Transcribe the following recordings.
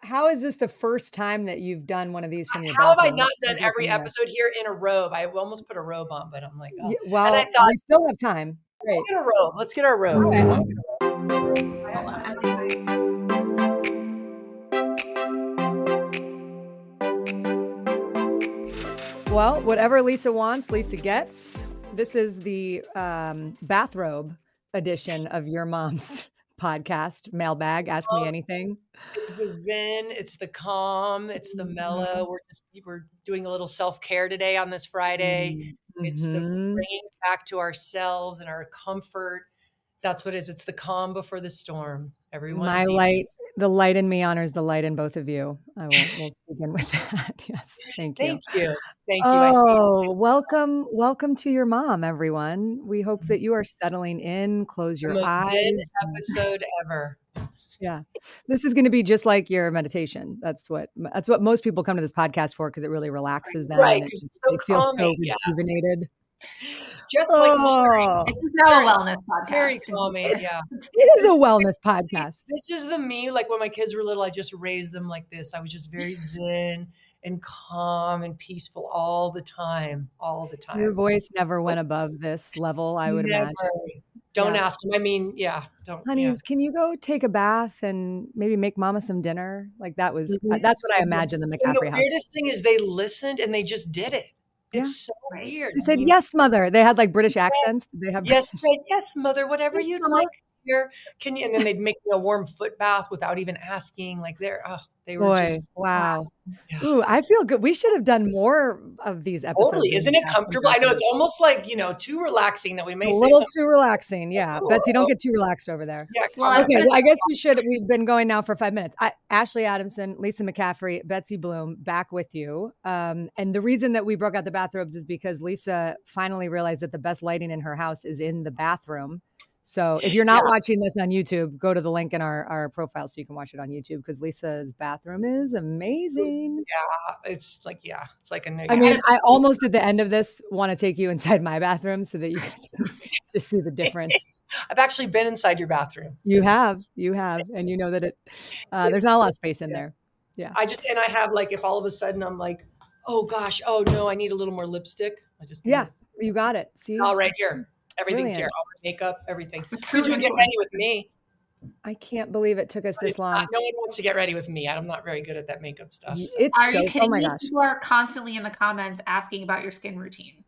how is this the first time that you've done one of these from your How have I bathroom? not done every episode here in a robe? I almost put a robe on, but I'm like, oh. Well, and I thought, we still have time. Great. Let's get a robe. Let's get our robes. Okay. Come on. Hold on. Well, whatever Lisa wants, Lisa gets. This is the bathrobe edition of Your Mom's podcast, Mailbag, Ask Me Anything. It's the zen, it's the calm, it's the mellow. We're doing a little self-care today on this Friday. It's the bringing back to ourselves and our comfort. That's what it is. It's the calm before the storm. Everyone. The light in me honors the light in both of you. We'll begin with that. Yes. Thank you. Thank you. Oh, welcome to Your Mom, everyone. We hope that you are settling in. Close your eyes. Zen episode ever. Yeah. This is going to be just like your meditation. That's what most people come to this podcast for, because it really relaxes them. Right. And they feel so rejuvenated. Just like this is now a wellness podcast. Very calming. It is a wellness podcast. This is the me. Like when my kids were little, I just raised them like this. I was just very zen and calm and peaceful all the time. Your voice never went above this level, I would imagine. Don't ask them. I mean, don't. Honey, can you go take a bath and maybe make Mama some dinner? Like that's what I imagine the McCaffrey house. The weirdest thing is they listened and they just did it. It's so weird. They said, yes, mother. They had like British accents. Did they have yes, mother, whatever you'd like here. Can you? And then they'd make me a warm foot bath without even asking. Like they were just wow. Yeah. Ooh, I feel good. We should have done more of these episodes. Totally. Isn't it comfortable? I know it's almost like, too relaxing that we may say a little too relaxing. Yeah. Ooh, Betsy, don't get too relaxed over there. Yeah. Well, okay. Well, I guess we've been going now for 5 minutes. Ashley Adamson, Lisa McCaffrey, Betsy Bloom, back with you. And the reason that we broke out the bathrobes is because Lisa finally realized that the best lighting in her house is in the bathroom. So if you're not watching this on YouTube, go to the link in our profile so you can watch it on YouTube, because Lisa's bathroom is amazing. Yeah, it's like a new. I mean, I almost at the end of this want to take you inside my bathroom so that you can just see the difference. I've actually been inside your bathroom. You have, and you know that there's not a lot of space in there. Yeah. I have like, if all of a sudden I'm like, oh gosh, oh no, I need a little more lipstick. You got it. See, all right here. Everything's here. All my makeup, everything. Could you get ready with me? I can't believe it took us this long. No one wants to get ready with me. I'm not very good at that makeup stuff. So. Are you kidding me? People are constantly in the comments asking about your skin routine.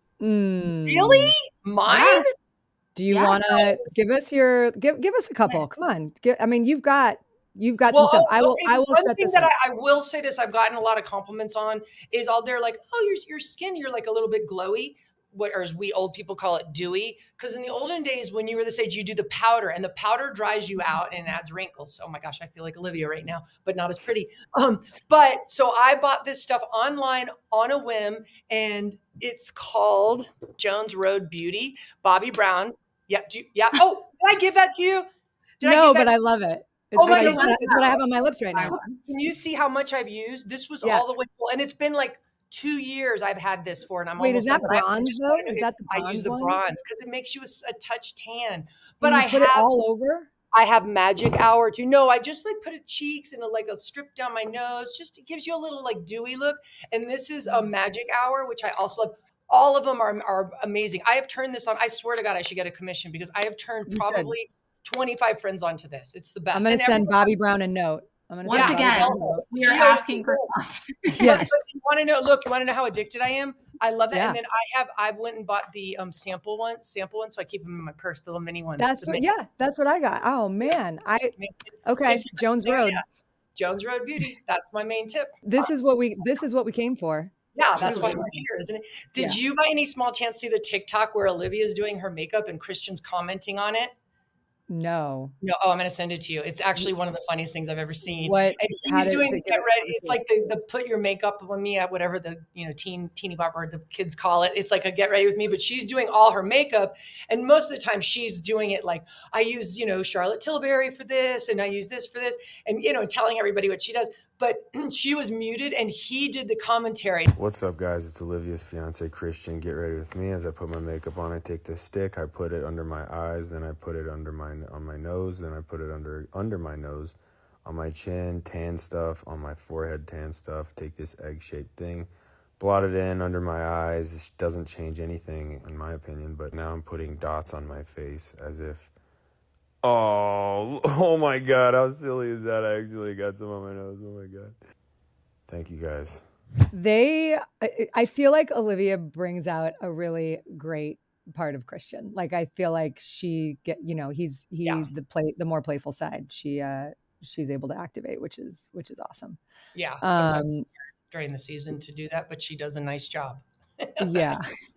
Really? Mine? Yes. Do you want to give us a couple? Come on. You've got some stuff. I will one thing that I will say this, I've gotten a lot of compliments on is they're like, oh, your skin, you're like a little bit glowy. Or as we old people call it, dewy. Because in the olden days, when you were this age, you do the powder, and the powder dries you out and adds wrinkles. Oh my gosh, I feel like Olivia right now, but not as pretty. But so I bought this stuff online on a whim, and it's called Jones Road Beauty. Bobbi Brown. Yeah. Oh, did I give that to you? No, but I love it. It's what I have on my lips right now. Can you see how much I've used? This was all the way full, and it's been like 2 years I've had this for, and I'm is that bronze though? Is that the bronze? I use the bronze because it makes you a touch tan. But I put it all over. I have magic hour too. No, I just like put it cheeks and a strip down my nose. Just it gives you a little like dewy look. And this is a magic hour, which I also love. All of them are amazing. I have turned this on. I swear to God, I should get a commission because I have turned probably 25 friends onto this. It's the best. I'm going to send Bobbi Brown a note. Once again, we are asking for yes. You want to know? Look, you want to know how addicted I am? I love that. Yeah. And then I went and bought the sample one, so I keep them in my purse, the little mini ones. That's what I got. Oh man, Jones Road. Yeah. Jones Road Beauty. That's my main tip. This is what we came for. Yeah, that's why we're here, isn't it? Did you by any small chance see the TikTok where Olivia's doing her makeup and Christian's commenting on it? No. Oh, I'm going to send it to you. It's actually one of the funniest things I've ever seen. What? And he's doing get ready. It's like the put your makeup on me at whatever the teeny bop or the kids call it. It's like a get ready with me, but she's doing all her makeup, and most of the time she's doing it like I use Charlotte Tilbury for this, and I use this for this, and telling everybody what she does. But she was muted, and he did the commentary. What's up, guys? It's Olivia's fiance, Christian. Get ready with me as I put my makeup on. I take this stick, I put it under my eyes, then I put it on my nose, then I put it under my nose, on my chin, tan stuff, on my forehead, tan stuff. Take this egg-shaped thing, blot it in under my eyes. It doesn't change anything in my opinion, but now I'm putting dots on my face as if, oh my God, how silly is that? I actually got some on my nose. Oh my God. Thank you guys. I feel like Olivia brings out a really great part of Christian. Like, I feel like she the more playful side she's able to activate, which is awesome. Yeah. Sometimes during the season to do that, but she does a nice job. Yeah.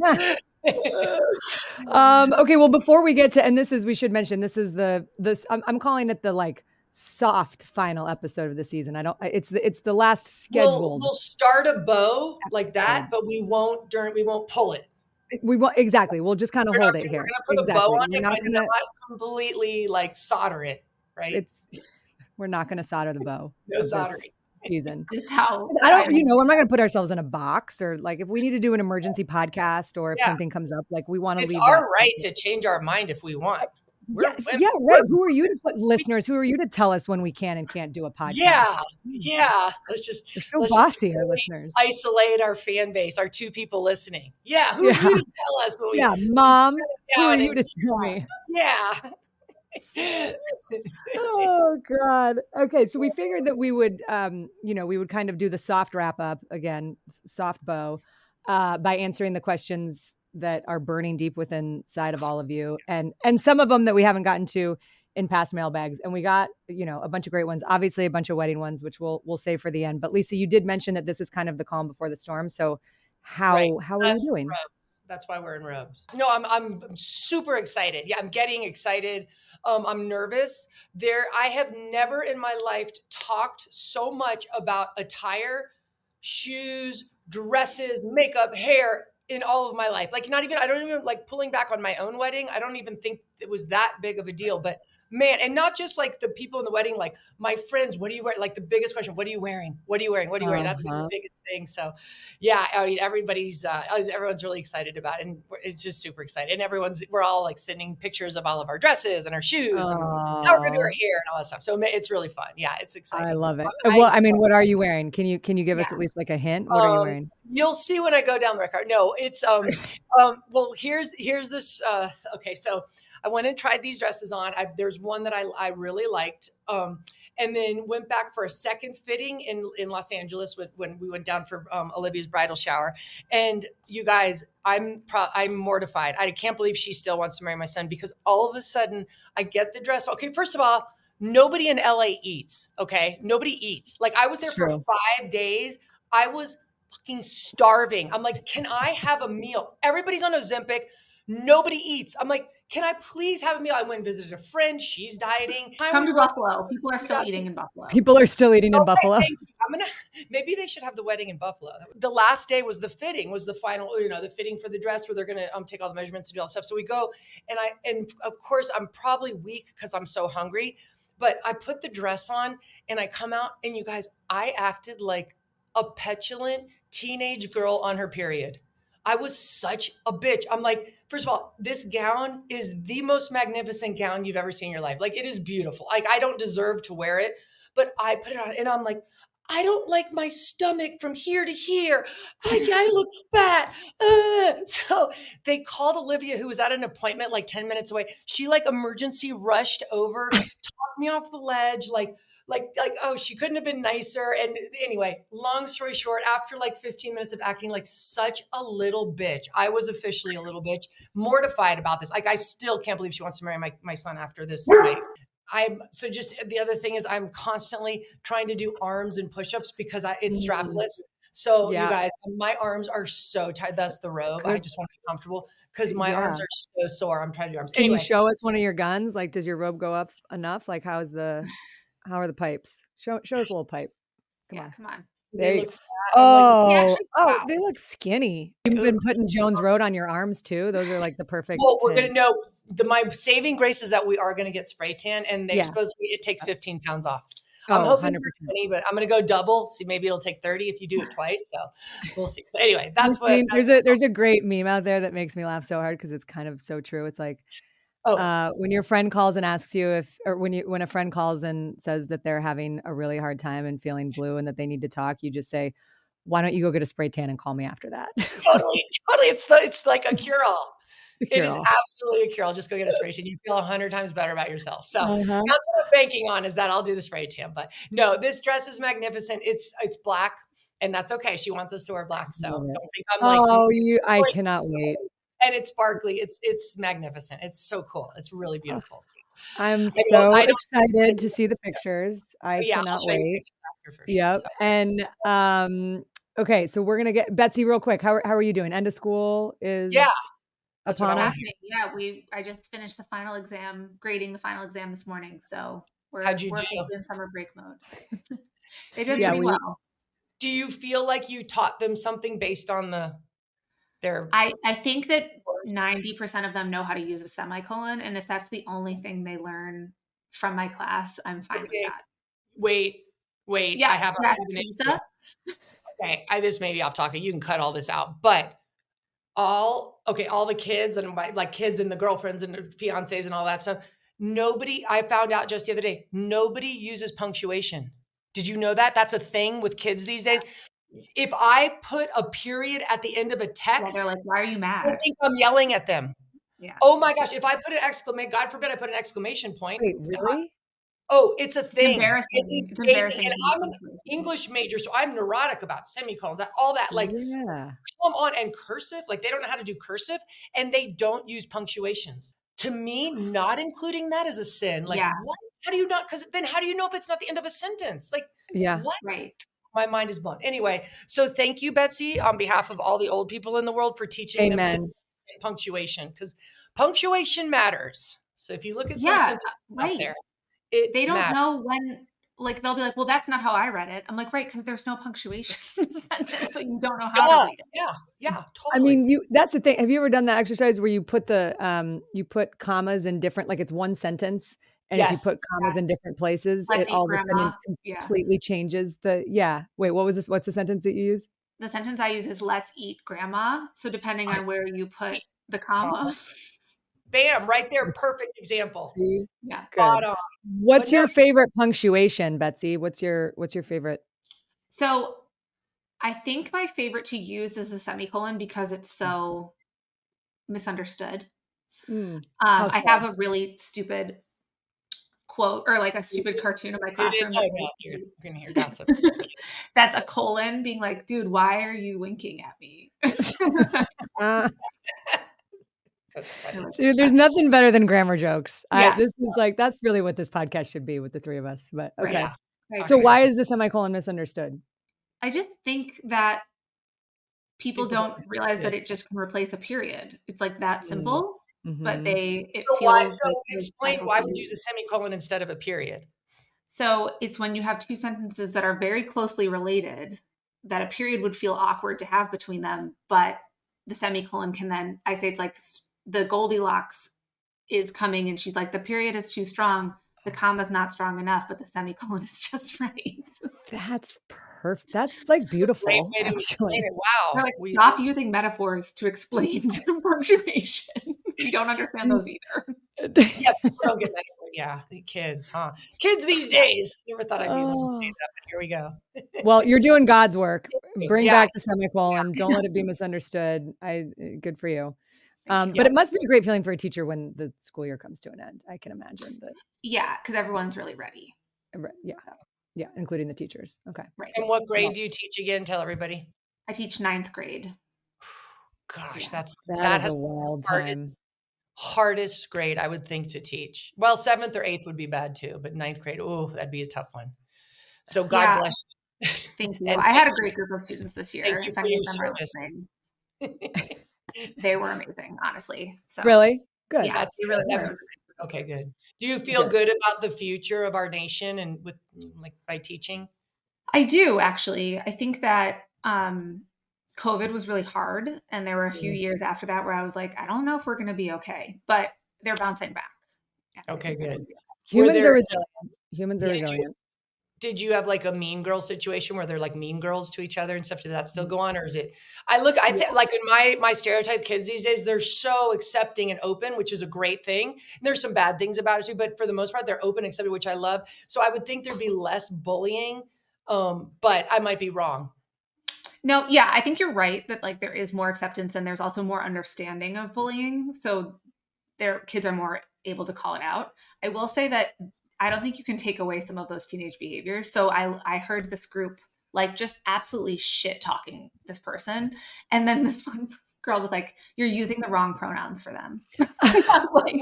Okay. Well, before we get to, and we should mention, this is I'm calling it the like soft final episode of the season. It's the last scheduled. We'll start a bow like that, but we won't pull it. We won't, exactly. We'll just kind of hold it here. We're going to put a bow on it, but not completely like solder it, right? We're not going to solder the bow. No soldering. Season. This is how we're not going to put ourselves in a box, or like if we need to do an emergency podcast or if something comes up, like we want to leave. It's our right to change our mind if we want. Right. Who are you to put listeners? Who are you to tell us when we can and can't do a podcast? Yeah. They're so bossy, our listeners. Isolate our fan base, our 2 people listening. Yeah, who are you to tell us? Mom, who are you to tell me? Yeah. Oh God. Okay, so we figured that we would, we would kind of do the soft wrap up again, soft bow, by answering the questions that are burning deep within inside of all of you, and some of them that we haven't gotten to in past mailbags. And we got, a bunch of great ones, obviously a bunch of wedding ones, which we'll save for the end. But Lisa, you did mention that this is kind of the calm before the storm. So how are you doing? Robes. That's why we're in robes. No, I'm super excited. Yeah, I'm getting excited. I'm nervous. I have never in my life talked so much about attire, shoes, dresses, makeup, hair in all of my life. Like I don't even like pulling back on my own wedding. I don't even think it was that big of a deal, but man, and not just like the people in the wedding, like my friends, what do you wear? Like the biggest question, what are you wearing? What are you wearing? What are you wearing? That's like the biggest thing. So yeah, I mean, everyone's really excited about it, and it's just super excited. And we're all like sending pictures of all of our dresses and our shoes and how we're gonna do our hair and all that stuff. So it's really fun. Yeah, it's exciting. I love it. Well, I mean, what are you wearing? Can you give us at least like a hint? What are you wearing? You'll see when I go down the red carpet. No, it's well, here's this. Okay, so I went and tried these dresses on. There's one that I really liked, and then went back for a second fitting in Los Angeles when we went down for Olivia's bridal shower. And you guys, I'm mortified. I can't believe she still wants to marry my son, because all of a sudden I get the dress. Okay, first of all, nobody in LA eats. Okay, nobody eats. Like I was there for 5 days. I was fucking starving. I'm like, can I have a meal? Everybody's on Ozempic. Nobody eats. I'm like, can I please have a meal? I went and visited a friend. She's dieting. Come to Buffalo. People are still eating in Buffalo. People are still eating in Buffalo. Maybe they should have the wedding in Buffalo. The last day was the fitting, was the final, the fitting for the dress where they're going to take all the measurements and do all that stuff. So we go, and of course I'm probably weak because I'm so hungry, but I put the dress on and I come out, and you guys, I acted like a petulant teenage girl on her period. I was such a bitch. I'm like, first of all, this gown is the most magnificent gown you've ever seen in your life. Like, it is beautiful. Like, I don't deserve to wear it, but I put it on and I'm like, I don't like my stomach from here to here. I look fat. So they called Olivia, who was at an appointment like 10 minutes away. She like emergency rushed over, talked me off the ledge, like, oh, she couldn't have been nicer. And anyway, long story short, after like 15 minutes of acting like such a little bitch, I was officially a little bitch, mortified about this. Like, I still can't believe she wants to marry my son after this. So just the other thing is I'm constantly trying to do arms and push-ups because it's strapless. So you guys, my arms are so tight. That's the robe. I just want to be comfortable because my arms are so sore. I'm trying to do arms. Can you show us one of your guns? Like, does your robe go up enough? Like, how are the pipes? Show us a little pipe. Come on. They look fat. They look skinny. You've been putting Jones Road on your arms too. Those are like the perfect. Well, we're going to know my saving grace is that we are going to get spray tan, and it takes 15 pounds off. I'm hoping 20, but I'm going to go double. See, maybe it'll take 30 if you do it twice. So we'll see. So anyway, there's a great meme out there that makes me laugh so hard because it's kind of so true. It's like, When your friend calls and asks you when a friend calls and says that they're having a really hard time and feeling blue and that they need to talk, you just say, why don't you go get a spray tan and call me after that? Totally. It's like a cure-all. It is absolutely a cure-all. Just go get a spray tan. You feel 100 times better about yourself. So that's what I'm banking on, is that I'll do the spray tan. But no, this dress is magnificent. It's black, and that's okay. She wants us to wear black. So don't think I'm like, I cannot wait. And it's sparkly. It's magnificent. It's so cool. It's really beautiful. I'm so excited to see the pictures. I cannot wait. Yep. So. And okay, so we're gonna get Betsy real quick. How are you doing? End of school is upon us. Yeah, I just finished the final exam, grading the final exam this morning. So we're in summer break mode. They did pretty well. Do you feel like you taught them something based on their? I think that 90% of them know how to use a semicolon, and if that's the only thing they learn from my class, I'm fine with that. Wait. Yeah, I have Lisa. Okay, this may be off topic. You can cut all this out, but all the kids and kids and the girlfriends and the fiancés and all that stuff. I found out just the other day, nobody uses punctuation. Did you know that? That's a thing with kids these days. If I put a period at the end of a text, they're like, why are you mad? I think I'm yelling at them. Yeah. Oh my gosh. If I put God forbid I put an exclamation point. Wait, really? Oh, it's a thing. It's embarrassing. And I'm an English major, so I'm neurotic about semicolons, all that. Like, come on, and cursive. Like, they don't know how to do cursive, and they don't use punctuations. To me, not including that is a sin. Like, what? How do you not? Because then how do you know if it's not the end of a sentence? Like, what? Right. My mind is blown. Anyway, so thank you, Betsy, on behalf of all the old people in the world, for teaching them punctuation, because punctuation matters. So if you look at some sentences out there, they don't know when, like, they'll be like, well, that's not how I read it. I'm like, right, because there's no punctuation. So you don't know how to read it. Yeah, totally. I mean, that's the thing. Have you ever done that exercise where you put you put commas in different, like it's one sentence, and if you put commas in different places, it all of a sudden completely changes the, Wait, what was this? What's the sentence that you use? The sentence I use is let's eat grandma. So depending on where you put the comma. Bam, right there. Perfect example. Yeah. Spot on. What's your favorite punctuation, Betsy? What's your favorite? So I think my favorite to use is a semicolon because it's so misunderstood. I have a really stupid quote, or like a stupid cartoon in my classroom. You're gonna hear gossip. That's a colon being like, dude, why are you winking at me? Dude, there's nothing better than grammar jokes. That's really what this podcast should be with the three of us. But okay. Right. So why is the semicolon misunderstood? I just think that people don't realize that it just can replace a period. It's like that simple, but explain why would you use a semicolon instead of a period? So it's when you have two sentences that are very closely related, that a period would feel awkward to have between them, but the semicolon can then, I say it's like the Goldilocks is coming and she's like, the period is too strong. The comma's not strong enough, but the semicolon is just right. That's perfect. That's like beautiful. Great way to explain it. Wow. Like, stop using metaphors to explain punctuation. We don't understand those either. People don't get metaphors. Yeah, the kids, huh? Kids these days. Never thought I'd be able to say that, but here we go. Well, you're doing God's work. Bring back the semicolon. Don't let it be misunderstood. Good for you. But it must be a great feeling for a teacher when the school year comes to an end. I can imagine that. Yeah, because everyone's really ready. Yeah, including the teachers. Okay. Right. And what grade do you teach again? Tell everybody. I teach 9th grade. Gosh, that has a wild time. Hardest grade I would think to teach. Well, 7th or 8th would be bad too, but 9th grade, that'd be a tough one. So God bless you. Thank you. I had a great group of students this year. Thank you for your service. They were amazing, honestly. So really good. Yeah, that's really okay. Good. Do you feel good about the future of our nation and with by teaching? I do, actually. I think that COVID was really hard, and there were a few years after that where I was like, I don't know if we're going to be okay, but they're bouncing back. Okay, good. Humans are resilient. did you have like a mean girl situation where they're like mean girls to each other and stuff? Did that still go on? Or is it, I think like in my stereotype kids these days, they're so accepting and open, which is a great thing. And there's some bad things about it too, but for the most part, they're open and accepting, which I love. So I would think there'd be less bullying. But I might be wrong. No, yeah, I think you're right that like there is more acceptance and there's also more understanding of bullying. So their kids are more able to call it out. I will say that I don't think you can take away some of those teenage behaviors. So I heard this group like just absolutely shit talking this person. And then this one girl was like, you're using the wrong pronouns for them. I was like,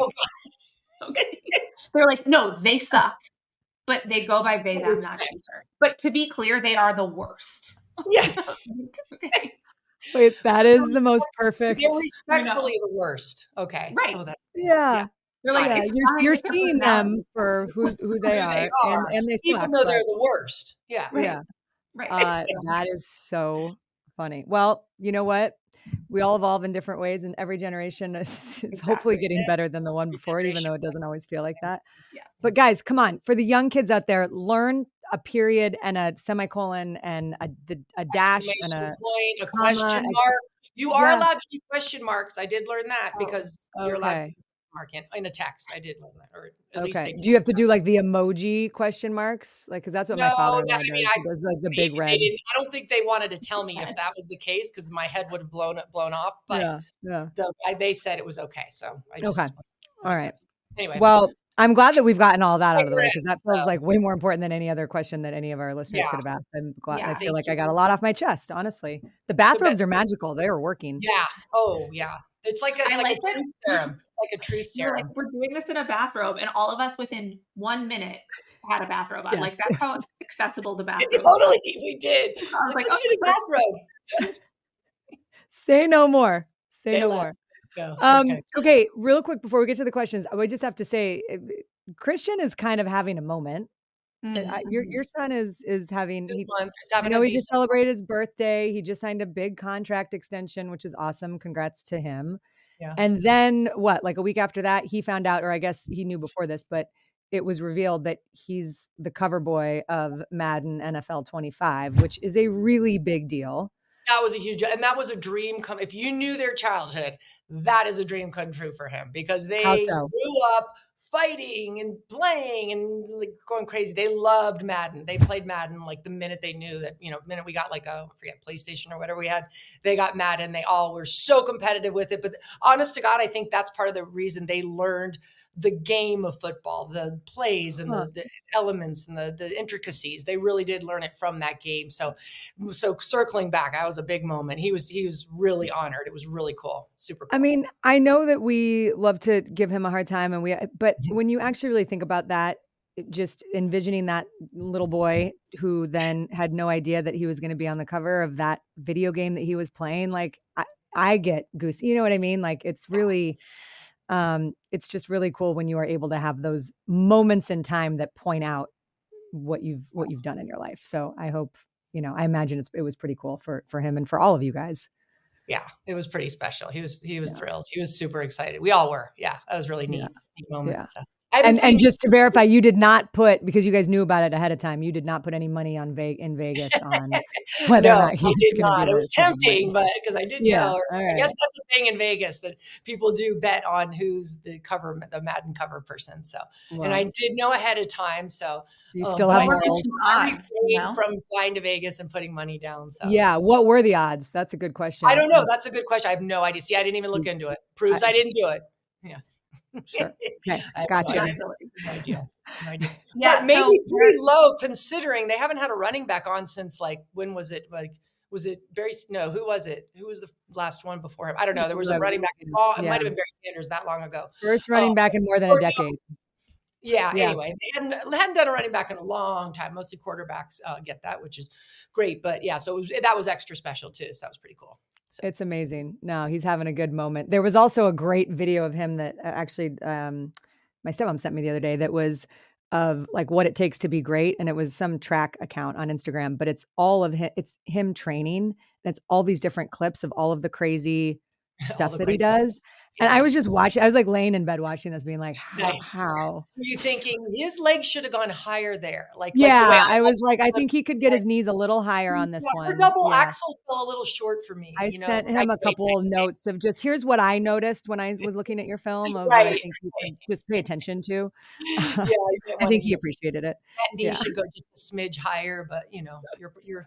okay. They're like, no, they suck, but they go by they, them, not sure. But to be clear, they are the worst. Yeah. Okay. Wait, that is the most perfect. They're respectfully the worst. Okay. Right. Oh, that's yeah. They're like, you're seeing them for who they are, and they suck, even though they're the worst. Yeah. Right. Yeah. Right. That is so funny. Well, you know what? We all evolve in different ways, and every generation is hopefully getting better than the one before it, even though it doesn't always feel like that. Yes. But guys, come on. For the young kids out there, learn a period and a semicolon and a dash and a point, a question mark. You are allowed to do question marks. I did learn that because you're allowed to mark in a text. I did learn that. Or at least do you have to do like the emoji question marks? Like, because that's what my father does. He does like the big red. I don't think they wanted to tell me if that was the case because my head would have blown off. But they said it was okay. So I just all right. Anyway, well, I'm glad that we've gotten all that out of the way because that feels like way more important than any other question that any of our listeners could have asked. I'm glad. I feel like I got a lot off my chest. Honestly, the bathrobes are magical. They are working. Yeah. Oh yeah. It's like a truth serum. It's like a truth serum. Like, we're doing this in a bathrobe, and all of us within 1 minute had a bathrobe on. Yes. Like that's how accessible the bathrobe. Totally, we did. I was like, let's do the bathrobe. Say no more. Say no more. No. Okay, real quick before we get to the questions, I would just have to say, Christian is kind of having a moment. Mm-hmm. Your son is having. I know he just celebrated his birthday. He just signed a big contract extension, which is awesome. Congrats to him. Yeah. And then like a week after that, he found out, or I guess he knew before this, but it was revealed that he's the cover boy of Madden NFL 25, which is a really big deal. That was a huge, and that was a dream if you knew their childhood, that is a dream come true for him because they grew up fighting and playing and like going crazy. They loved Madden. They played Madden like the minute they knew that, the minute we got like PlayStation or whatever we had, they got Madden. They all were so competitive with it. But honest to God, I think that's part of the reason they learned the game of football, the plays and the elements and the intricacies. They really did learn it from that game. So circling back, that was a big moment. He was really honored. It was really cool. Super cool. I mean, I know that we love to give him a hard time but when you actually really think about that, just envisioning that little boy who then had no idea that he was going to be on the cover of that video game that he was playing, like I get goose. You know what I mean? Like it's really, it's just really cool when you are able to have those moments in time that point out what you've done in your life. So I hope, I imagine it was pretty cool for him and for all of you guys. Yeah, it was pretty special. He was thrilled. He was super excited. We all were. Yeah, that was really neat moment. Yeah. So. And just to verify, you did not put, because you guys knew about it ahead of time, you did not put any money on in Vegas on whether or not he was going to be. It was tempting, but because I didn't know. I guess that's the thing in Vegas that people do bet on who's the Madden cover person. So, and I did know ahead of time. So you still have more odds from flying to Vegas and putting money down. So yeah, what were the odds? That's a good question. I don't know. That's a good question. I have no idea. See, I didn't even look into it. Proves I didn't do it. Yeah. Sure. Okay. Gotcha. No idea. Yeah, but maybe pretty low considering they haven't had a running back on since when was it? Like, was it who was it? Who was the last one before him? I don't know. There was a running back. It might have been Barry Sanders that long ago. First running back in more than a decade. Yeah. Anyway, they hadn't done a running back in a long time. Mostly quarterbacks get that, which is great. But yeah, so that was extra special too. So that was pretty cool. So. It's amazing. No, he's having a good moment. There was also a great video of him that actually my stepmom sent me the other day that was of like what it takes to be great. And it was some track account on Instagram, but it's all of him. It's him training. And it's all these different clips of all of the crazy stuff that he does. And I was just watching, I was like laying in bed watching this being like, Nice. how? Were you thinking his legs should have gone higher there? Like the Yeah, way I was like, I think he could get his knees a little higher on this her one. double Yeah. axle fell a little short for me. I you know? sent him a couple of notes of just, here's what I noticed when I was looking at your film of what I think you could just pay attention to. Yeah, I think he appreciated it. That knee should go just a smidge higher, but you know, you're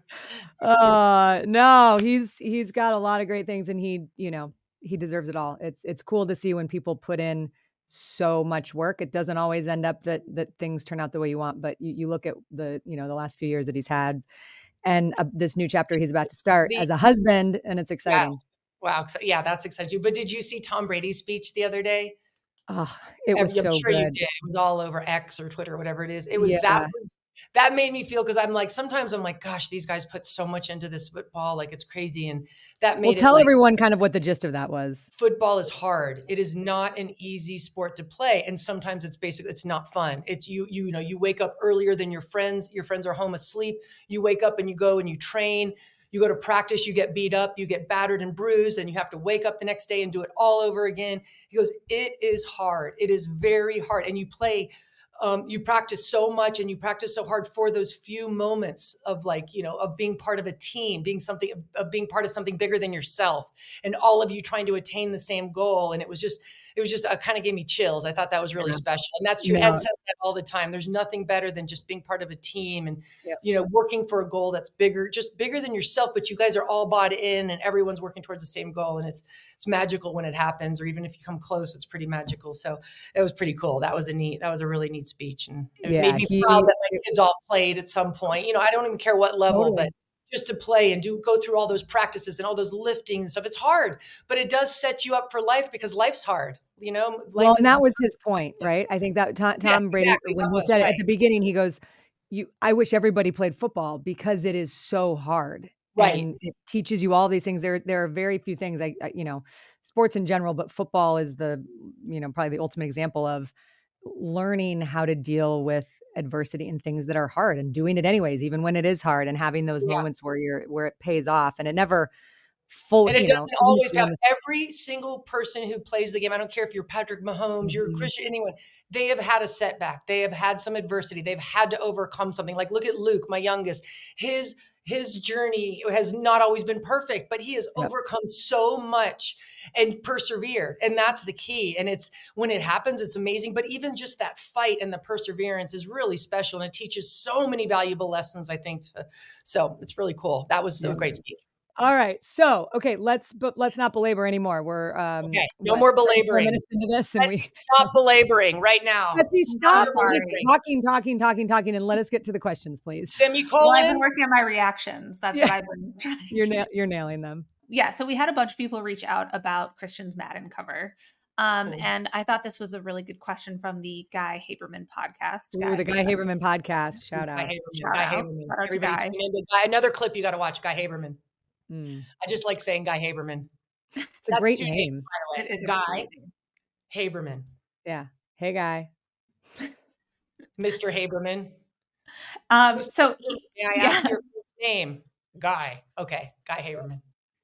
no, he's got a lot of great things, and he deserves it all. It's cool to see when people put in so much work. It doesn't always end up that things turn out the way you want, but you look at the last few years that he's had, and this new chapter he's about to start as a husband, and it's exciting. Yes. Wow. Yeah, that's exciting. But did you see Tom Brady's speech the other day? Oh, it was I'm so sure good. you did. It was all over X or Twitter, whatever it is. It was that made me feel, because I'm like, sometimes I'm like, gosh, these guys put so much into this football, like it's crazy. And that made tell everyone kind of what the gist of that was. Football is hard. It is not an easy sport to play. And sometimes it's not fun. It's you wake up earlier than your friends. Your friends are home asleep. You wake up and you go and you train. You go to practice, you get beat up, you get battered and bruised, and you have to wake up the next day and do it all over again. He goes, it is hard. It is very hard. And you play, you practice so much, and you practice so hard for those few moments of of being part of a team, being part of something bigger than yourself, and all of you trying to attain the same goal. And it was just kind of gave me chills. I thought that was really special. And that's true. Ed says that all the time. There's nothing better than just being part of a team and, working for a goal that's bigger than yourself, but you guys are all bought in and everyone's working towards the same goal. And it's magical when it happens, or even if you come close, it's pretty magical. So it was pretty cool. That was a really neat speech. And it made me proud that my kids all played at some point. I don't even care what level, but just to play and go through all those practices and all those lifting and stuff. It's hard, but it does set you up for life, because life's hard. And that was his point, right? I think that Tom Brady, exactly, when he said it at the beginning, he goes, I wish everybody played football, because it is so hard. Right. And it teaches you all these things. There are very few things, sports in general, but football is probably the ultimate example of learning how to deal with adversity and things that are hard, and doing it anyways, even when it is hard, and having those moments where it pays off, and it never fully. And it doesn't always have every single person who plays the game. I don't care if you're Patrick Mahomes, you're Christian, anyone. They have had a setback. They have had some adversity. They've had to overcome something. Like, look at Luke, my youngest. His journey has not always been perfect, but he has overcome so much and persevered. And that's the key. And when it happens, it's amazing. But even just that fight and the perseverance is really special. And it teaches so many valuable lessons, I think. So it's really cool. That was a great speech. All right. So, okay, let's not belabor anymore. We're okay. No more belaboring. Minutes into this, and stop belaboring right now. Let's stop talking, and let us get to the questions, please. Semicolon. Well, I've been working on my reactions. That's what I've been trying to do. You're nailing them. Yeah. So we had a bunch of people reach out about Christian's Madden cover. And I thought this was a really good question from the Guy Haberman podcast. The Guy Haberman podcast. Shout out. Guy Haberman. Another clip you got to watch, Guy Haberman. I just like saying Guy Haberman. It's a great name. By the way. It is Guy Haberman. Yeah. Hey, Guy. Mr. Haberman. So may I ask your first name? Guy. Okay. Guy Haberman.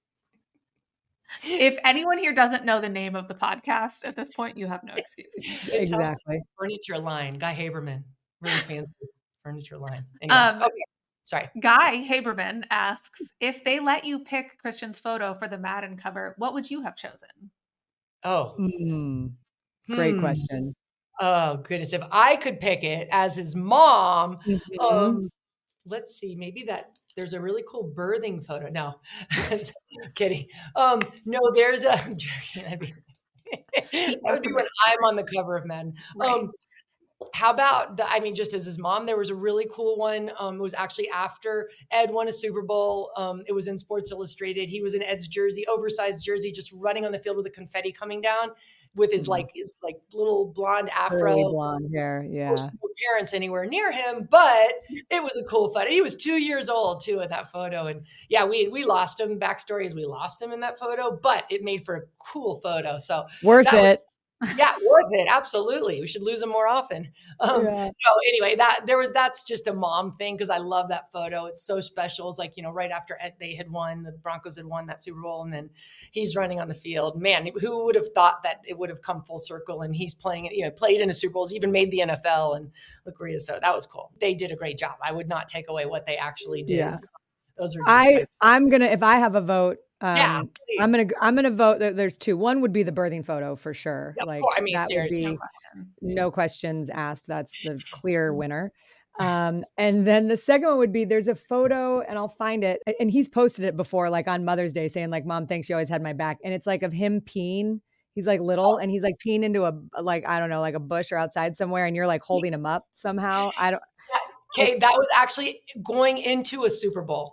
If anyone here doesn't know the name of the podcast at this point, you have no excuse. Exactly. Furniture Line. Guy Haberman. Really fancy Furniture Line. Anyway, okay. Sorry. Guy Haberman asks, if they let you pick Christian's photo for the Madden cover, what would you have chosen? Oh. Great question. Oh, goodness. If I could pick it as his mom, let's see, maybe there's a really cool birthing photo. No, kidding. No, there's I'm joking. That would be when I'm on the cover of Madden. Right. How about just as his mom, there was a really cool one. It was actually after Ed won a Super Bowl. It was in Sports Illustrated. He was in Ed's jersey, oversized jersey, just running on the field with the confetti coming down with his his little blonde afro. Curly blonde hair. Yeah. No parents anywhere near him, but it was a cool photo. He was 2 years old too in that photo. And yeah, we lost him. Backstory is we lost him in that photo, but it made for a cool photo. So worth it. Yeah, worth it. Absolutely. We should lose them more often. No, anyway, that's just a mom thing because I love that photo. It's so special. It's like, right after they had won, the Broncos had won that Super Bowl, and then he's running on the field. Man, who would have thought that it would have come full circle and he's playing it, played in a Super Bowl, even made the NFL, and look where he is. So that was cool. They did a great job. I would not take away what they actually did. Yeah. Those are I'm going to, if I have a vote, yeah, I'm gonna vote that there's two. One would be the birthing photo for sure. Yeah, like I mean, that seriously, would be no questions asked. That's the clear winner. And then the second one would be there's a photo, and I'll find it. And he's posted it before, like on Mother's Day, saying like, "Mom, thanks, you always had my back." And it's like of him peeing. He's like little, and he's like peeing into I don't know, like a bush or outside somewhere, and you're like holding him up somehow. I don't. Okay, that was actually going into a Super Bowl.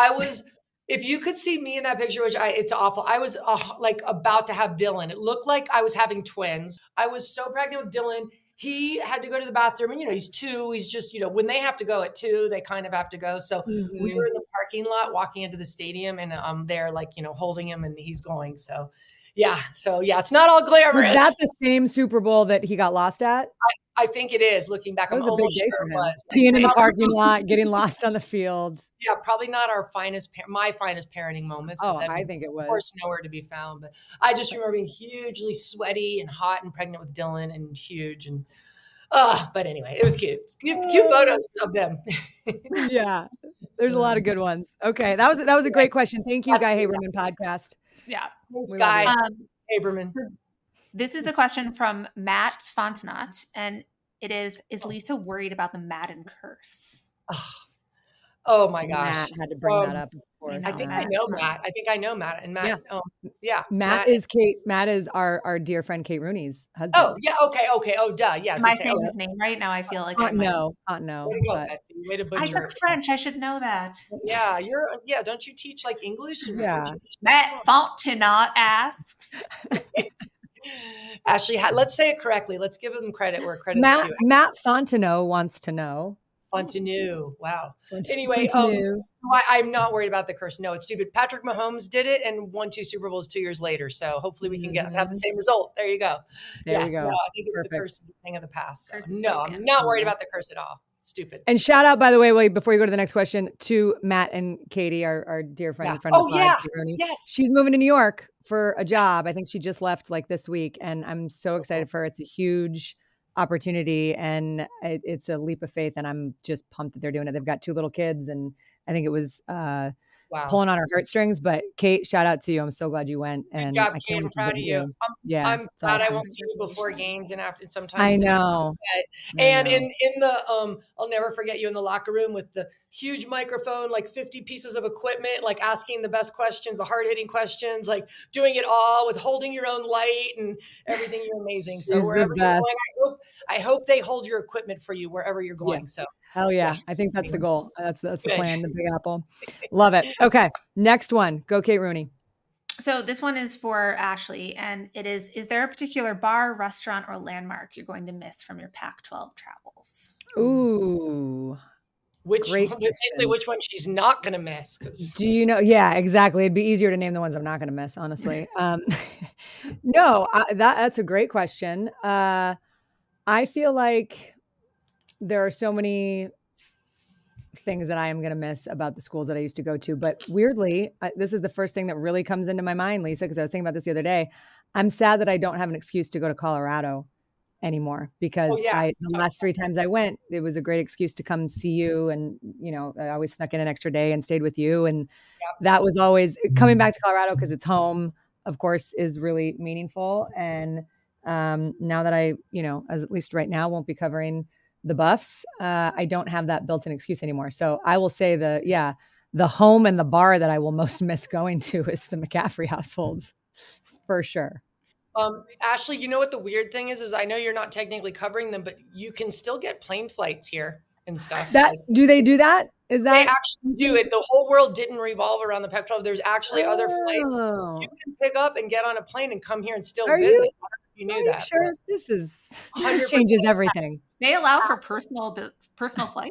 If you could see me in that picture, it's awful. I was like about to have Dylan. It looked like I was having twins. I was so pregnant with Dylan. He had to go to the bathroom, and he's 2. He's just, when they have to go at 2, they kind of have to go. So we were in the parking lot walking into the stadium, and I'm there like, holding him, and he's going. So yeah. It's not all glamorous. Was that the same Super Bowl that he got lost at? I think it is. Looking back, I'm almost sure it was. Peeing in the parking lot, getting lost on the field. Yeah, probably not my finest parenting moments. I think it was. Of course, nowhere to be found. But I just remember being hugely sweaty and hot and pregnant with Dylan and huge. And but anyway, it was cute. It's cute photos of them. Yeah, there's a lot of good ones. Okay, that was a great question. Thank you, Guy Haberman podcast. Yeah, thanks, Guy Haberman. This is a question from Matt Fontenot, and it is Lisa worried about the Madden curse? Oh my gosh. Matt had to bring that up, of course. I think I know Matt. And Matt, Matt is our dear friend Kate Rooney's husband. Oh, yeah. Okay. Oh, duh. Yeah. Am I saying his name right now? I feel like no. Way to go, Betsy. Way to I took French. I should know that. Yeah. Don't you teach like English? Yeah. Matt Fontenot asks. Ashley, let's say it correctly. Let's give him credit where credit's due. Matt Fontenot wants to know. Fontenot. Wow. Anyway, I'm not worried about the curse. No, it's stupid. Patrick Mahomes did it and won 2 Super Bowls 2 years later. So hopefully we can have the same result. There you go. There you go. No, I think the curse is a thing of the past. So no, I'm not worried about the curse at all. Stupid. And shout out, by the way, before you go to the next question, to Matt and Katie, our dear friend and friend of mine. Yes. She's moving to New York for a job. I think she just left like this week, and I'm so excited for her. It's a huge opportunity, and it's a leap of faith, and I'm just pumped that they're doing it. They've got 2 little kids, and I think it was pulling on her heartstrings. But Kate, shout out to you. I'm so glad you went. And good job, Kate. I'm proud of you. I'm glad I won't see you before games and after sometimes. I know. And in the I'll never forget you in the locker room with the huge microphone, like 50 pieces of equipment, like asking the best questions, the hard-hitting questions, like doing it all with holding your own light and everything. You're amazing. So wherever you're going, I hope they hold your equipment for you wherever you're going. So hell yeah. I think that's the goal. That's the plan, the Big Apple. Love it. Okay. Next one. Go Kate Rooney. So this one is for Ashley, and it is there a particular bar, restaurant, or landmark you're going to miss from your Pac-12 travels? Ooh. Which one she's not going to miss? Do you know? Yeah, exactly. It'd be easier to name the ones I'm not going to miss, honestly. No, that's a great question. I feel like there are so many things that I am going to miss about the schools that I used to go to. But weirdly, this is the first thing that really comes into my mind, Lisa, because I was thinking about this the other day. I'm sad that I don't have an excuse to go to Colorado anymore because the last 3 times I went, it was a great excuse to come see you. And, I always snuck in an extra day and stayed with you. And that was always coming back to Colorado because it's home, of course, is really meaningful. And now that I, as at least right now, won't be covering the Buffs, I don't have that built-in excuse anymore. So I will say the home and the bar that I will most miss going to is the McCaffrey households for sure. Ashley, you know what the weird thing is I know you're not technically covering them, but you can still get plane flights here and stuff. Do they do that? Is that? They actually do it. The whole world didn't revolve around the Pac-12. There's actually other flights you can pick up and get on a plane and come here and still visit. You knew that. Sure. This changes everything. They allow for personal flights.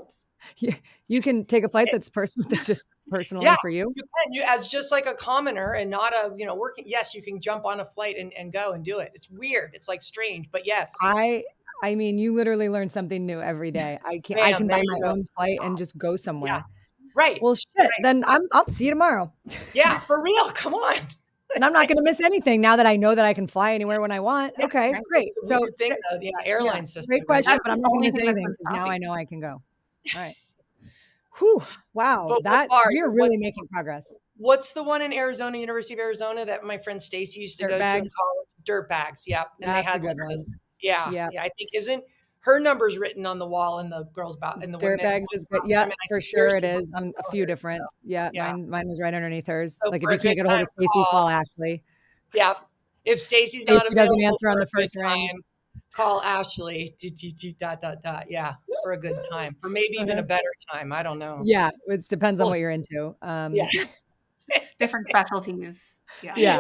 You can take a flight that's personal. That's just personally for you. You can. You as just like a commoner and not a working. Yes, you can jump on a flight and go and do it. It's weird. It's like strange, but yes. I mean, you literally learn something new every day. I can buy my own flight and just go somewhere. Yeah. Right. Well, shit. Right. Then I'll see you tomorrow. Yeah, for real. Come on. And I'm not going to miss anything now that I know that I can fly anywhere when I want. Yeah, okay, great. So airline system. Great question, but I'm not going to miss anything because now I know I can go. All right. Whew. Wow. We're really making progress. What's the one in Arizona, University of Arizona, that my friend Stacy used to go to in college? Dirtbags. Yeah. And that's a good one. Yeah. I think isn't her number's written on the wall in the girls' in the Dirtbags is good. Yeah, for sure it is on a few different. So, yeah. Mine was right underneath hers. So like if you can't get a hold of Stacy, call Ashley. Yeah. If Stacy's not available, doesn't answer on the first ring, call Ashley. Yeah, for a good time, for maybe even a better time. I don't know. Yeah, it depends on what you're into. Different specialties. Yeah.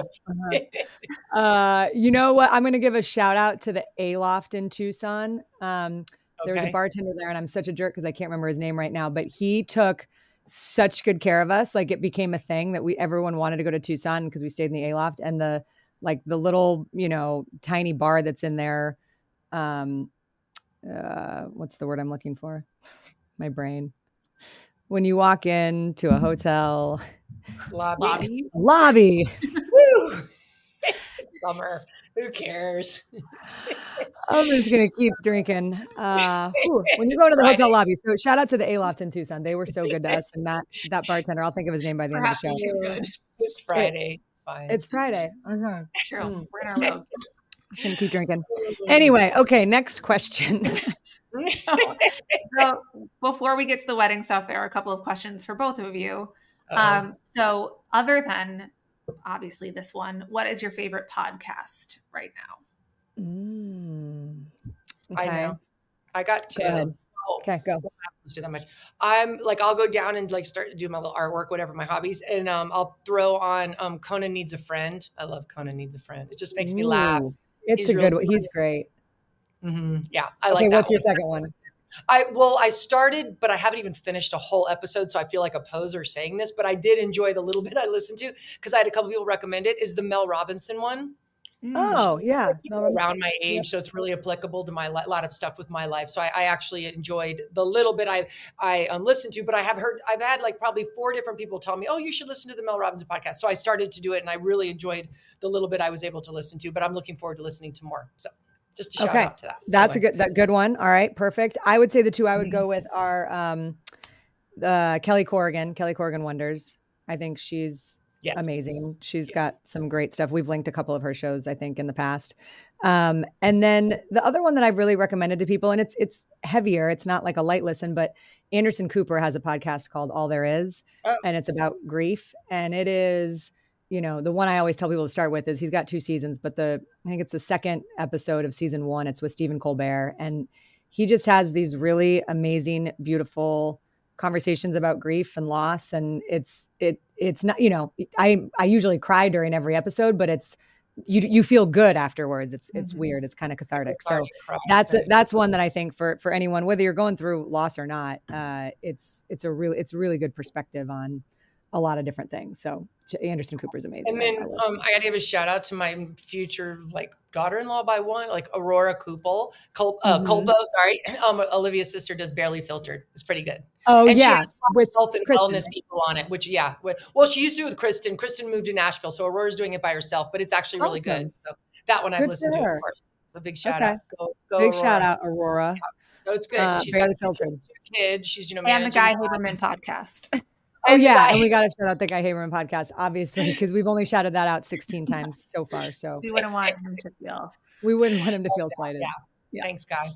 You know what? I'm going to give a shout out to the Aloft in Tucson. There was a bartender there, and I'm such a jerk because I can't remember his name right now, but he took such good care of us. Like it became a thing that everyone wanted to go to Tucson because we stayed in the Aloft, and the little, tiny bar that's in there. What's the word I'm looking for? My brain. When you walk into a hotel lobby. Woo! Summer. Who cares? I'm just gonna keep drinking. When you go to the hotel lobby. So shout out to the Aloft in Tucson. They were so good to us, and that bartender. I'll think of his name by the end of the show. It's Friday. Fine. It's Friday. True. We're in our roads. I'm just gonna keep drinking. Anyway, okay. Next question. So before we get to the wedding stuff, there are a couple of questions for both of you. So other than obviously this one, what is your favorite podcast right now? Okay. I know. I got two. Okay, go. Do that much. I'm like, I'll go down and like start to do my little artwork, whatever my hobbies, and I'll throw on Conan Needs a Friend. I love Conan Needs a Friend. It just makes me laugh. It's a good one. He's great. Mm-hmm. Yeah, I like that. What's your second one? I started, but I haven't even finished a whole episode, so I feel like a poser saying this, but I did enjoy the little bit I listened to because I had a couple people recommend it. Is the Mel Robinson one? Oh, yeah. Around my age, so it's really applicable to my lot of stuff with my life. So I actually enjoyed the little bit I listened to, but I've had like probably 4 different people tell me, oh, you should listen to the Mel Robinson podcast. So I started to do it, and I really enjoyed the little bit I was able to listen to, but I'm looking forward to listening to more. So just a shout out to that. That's a good one. All right, perfect. I would say the 2 I would go with are Kelly Corrigan Wonders. I think she's amazing. She's got some great stuff. We've linked a couple of her shows, I think, in the past. And then the other one that I've really recommended to people, and it's heavier. It's not like a light listen, but Anderson Cooper has a podcast called All There Is, and it's about grief. And it is, the one I always tell people to start with is he's got 2 seasons, but I think it's the second episode of season 1. It's with Stephen Colbert. And he just has these really amazing, beautiful conversations about grief and loss. And it's not, I usually cry during every episode, but it's, you feel good afterwards. It's weird. It's kind of cathartic. So that's one that I think for anyone, whether you're going through loss or not, it's a really good perspective on a lot of different things. So Anderson Cooper's amazing. And then I got to give a shout out to my future daughter-in-law by one, Aurora Colpo. Sorry, Olivia's sister does Barely Filtered. It's pretty good. Oh, and yeah, with health and wellness people on it. Which she used to do with Kristen. Kristen moved to Nashville, so Aurora's doing it by herself. But it's actually really good. So that one I've listened to, of course. So big shout out. Go big Aurora. shout out, Aurora. Yeah. So it's good. She's got 2 kids. She's and the Guy Haberman podcast. Oh, yeah. And we got to shout out the Guy Haberman podcast, obviously, because we've only shouted that out 16 times so far. So we wouldn't want him to feel. We wouldn't want him to feel slighted. Yeah. Thanks, Guy.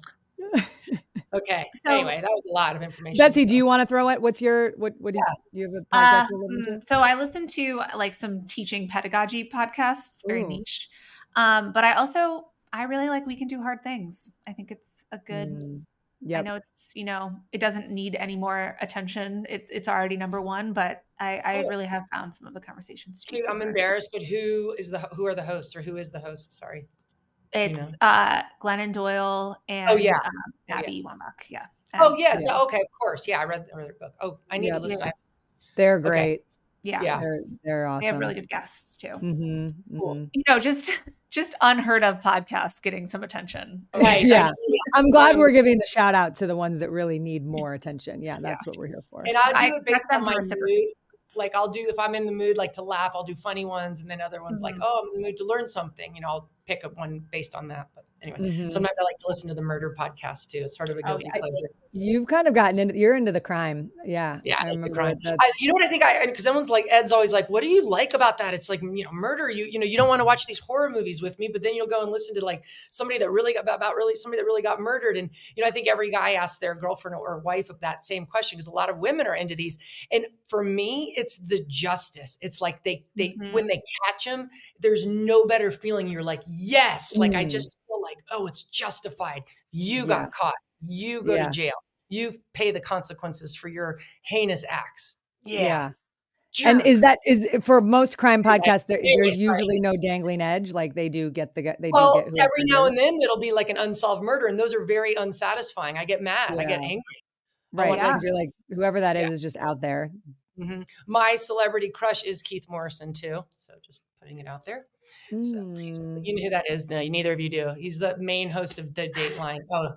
Okay. So anyway, that was a lot of information. Betsy, do you want to throw it? What do you have a podcast you're listening to? So I listen to some teaching pedagogy podcasts, very niche. But I really like We Can Do Hard Things. I think it's a good, I know it's, it doesn't need any more attention. It's already number 1, but I really have found some of the conversations. I'm embarrassed, but who are the hosts, or who is the host? Sorry. It's Glennon Doyle and Abby Wambach. Yeah. Oh yeah. Yeah. Okay. Of course. Yeah. I read their book. Oh, I need to Yep. listen. They're Okay. great. Yeah. Yeah. They're awesome. They have really good guests too. Cool. You know, just unheard of podcasts getting some attention. Nice. Yeah. I'm glad we're giving the shout out to the ones that really need more attention. Yeah, that's what we're here for. And I do I it based expect on them my to mood. reciprocate. Like I'll do, if I'm in the mood like to laugh, I'll do funny ones, and then other ones like, oh, I'm in the mood to learn something. You know, I'll pick up one based on that. But anyway, sometimes I like to listen to the murder podcast too. It's sort of a guilty pleasure. You've kind of gotten into, you're into the crime. Yeah. Yeah, I remember the crime. that. You know what I think? Because someone's like, Ed's always like, what do you like about that? It's like, you know, murder. You know, you don't want to watch these horror movies with me, but then you'll go and listen to like somebody that really got somebody that really got murdered. And, you know, I think every guy asks their girlfriend or wife of that same question, because a lot of women are into these. And for me, it's the justice. It's like they when they catch him, there's no better feeling. You're like, yes, like I just feel like, oh, it's justified. You got caught. You go to jail. You pay the consequences for your heinous acts. Yeah. And is for most crime podcasts, there's usually no dangling edge. Like they do get every now and then it'll be like an unsolved murder. And those are very unsatisfying. I get mad. I get angry. Right. You're like, whoever that is just out there. Mm-hmm. My celebrity crush is Keith Morrison too. So just putting it out there. So please, you know who that is? No, neither of you do. He's the main host of the Dateline.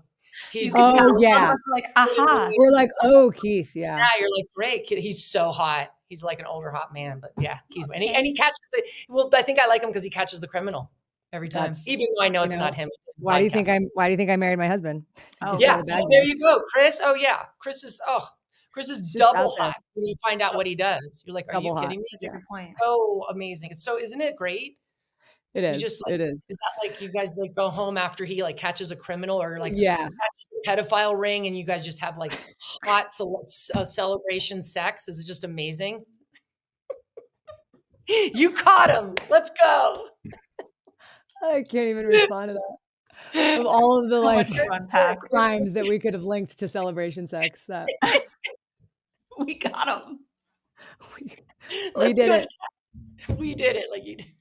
Like, aha. We're like, oh, Keith. Yeah. Yeah. You're like, great. He's so hot. He's like an older hot man, but yeah, Keith. And he catches I think I like him because he catches the criminal every time, even though I know it's not him. Why do you think I married my husband? Yeah. There you go. Chris. Oh yeah. Chris is double hot when you find out what he does. You're like, are you kidding me? Good point. Oh, amazing. So isn't it great? It is. It is. Is that like you guys like go home after he like catches a criminal or like catches a pedophile ring and you guys just have like hot celebration sex? Is it just amazing? You caught him. Let's go. I can't even respond to that. Of all of the like crimes that we could have linked to celebration sex, that we got him. We did it. We did it. Like you did.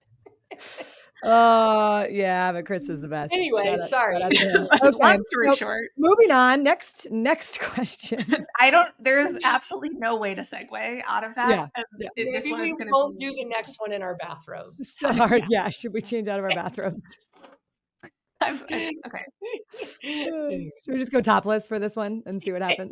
Yeah, but Chris is the best. Anyway, sorry. Okay, long story short. Moving on. Next question. There's absolutely no way to segue out of that. Yeah. Maybe we won't do the next one in our bathrobes. Yeah. Should we change out of our bathrobes? Okay. Should we just go topless for this one and see what happens?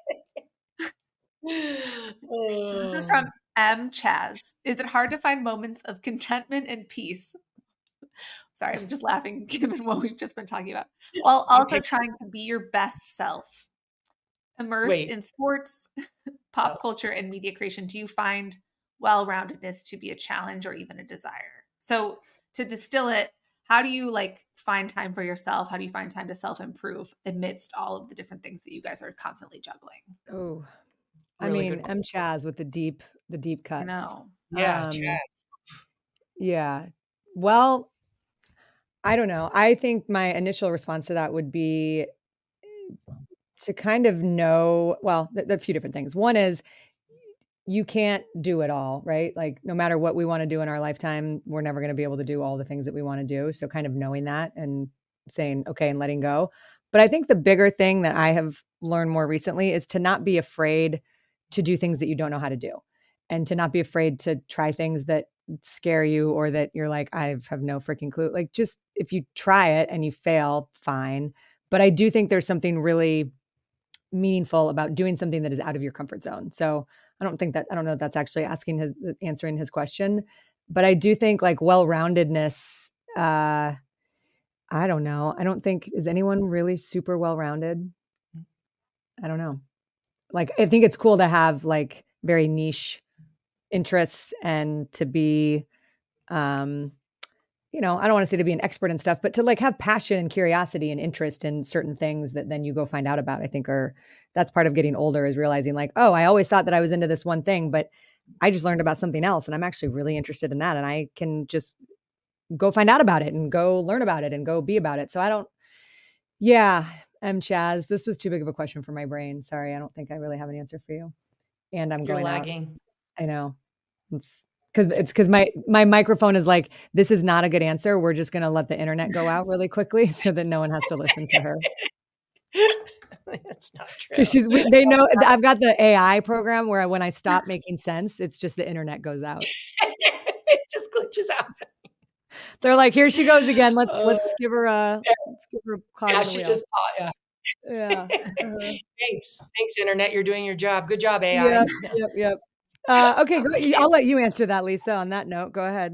This is from M. Chaz. Is it hard to find moments of contentment and peace? Sorry, I'm just laughing given what we've just been talking about. While also trying to be your best self. Immersed in sports, pop culture, and media creation, do you find well-roundedness to be a challenge or even a desire? So to distill it, how do you like find time for yourself? How do you find time to self-improve amidst all of the different things that you guys are constantly juggling? Oh, really, I mean, I'm Chaz with the deep cuts. No. Yeah. Yeah. Well, I don't know. I think my initial response to that would be to kind of know, well, a few different things. One is you can't do it all, right? Like no matter what we want to do in our lifetime, we're never going to be able to do all the things that we want to do. So kind of knowing that and saying, okay, and letting go. But I think the bigger thing that I have learned more recently is to not be afraid to do things that you don't know how to do and to not be afraid to try things that scare you or that you're like, I have no freaking clue. Like just if you try it and you fail, fine. But I do think there's something really meaningful about doing something that is out of your comfort zone. So I don't know if that's actually answering his question, but I do think like well-roundedness, I don't know. I don't think, is anyone really super well-rounded? I don't know. Like, I think it's cool to have like very niche interests and to be, I don't want to say to be an expert in stuff, but to like have passion and curiosity and interest in certain things that then you go find out about, I think that's part of getting older is realizing like, oh, I always thought that I was into this one thing, but I just learned about something else and I'm actually really interested in that. And I can just go find out about it and go learn about it and go be about it. So Chaz, this was too big of a question for my brain. Sorry. I don't think I really have an answer for you. And You're lagging. I know. It's because my microphone is like, this is not a good answer. We're just going to let the internet go out really quickly so that no one has to listen to her. It's not true. They know I've got the AI program where when I stop making sense, it's just the internet goes out. It just glitches out. They're like, here she goes again. Let's give her a call. Yeah, she just yeah. Thanks, internet. You're doing your job. Good job, AI. Yep. Okay, I'll let you answer that, Lisa. On that note, go ahead.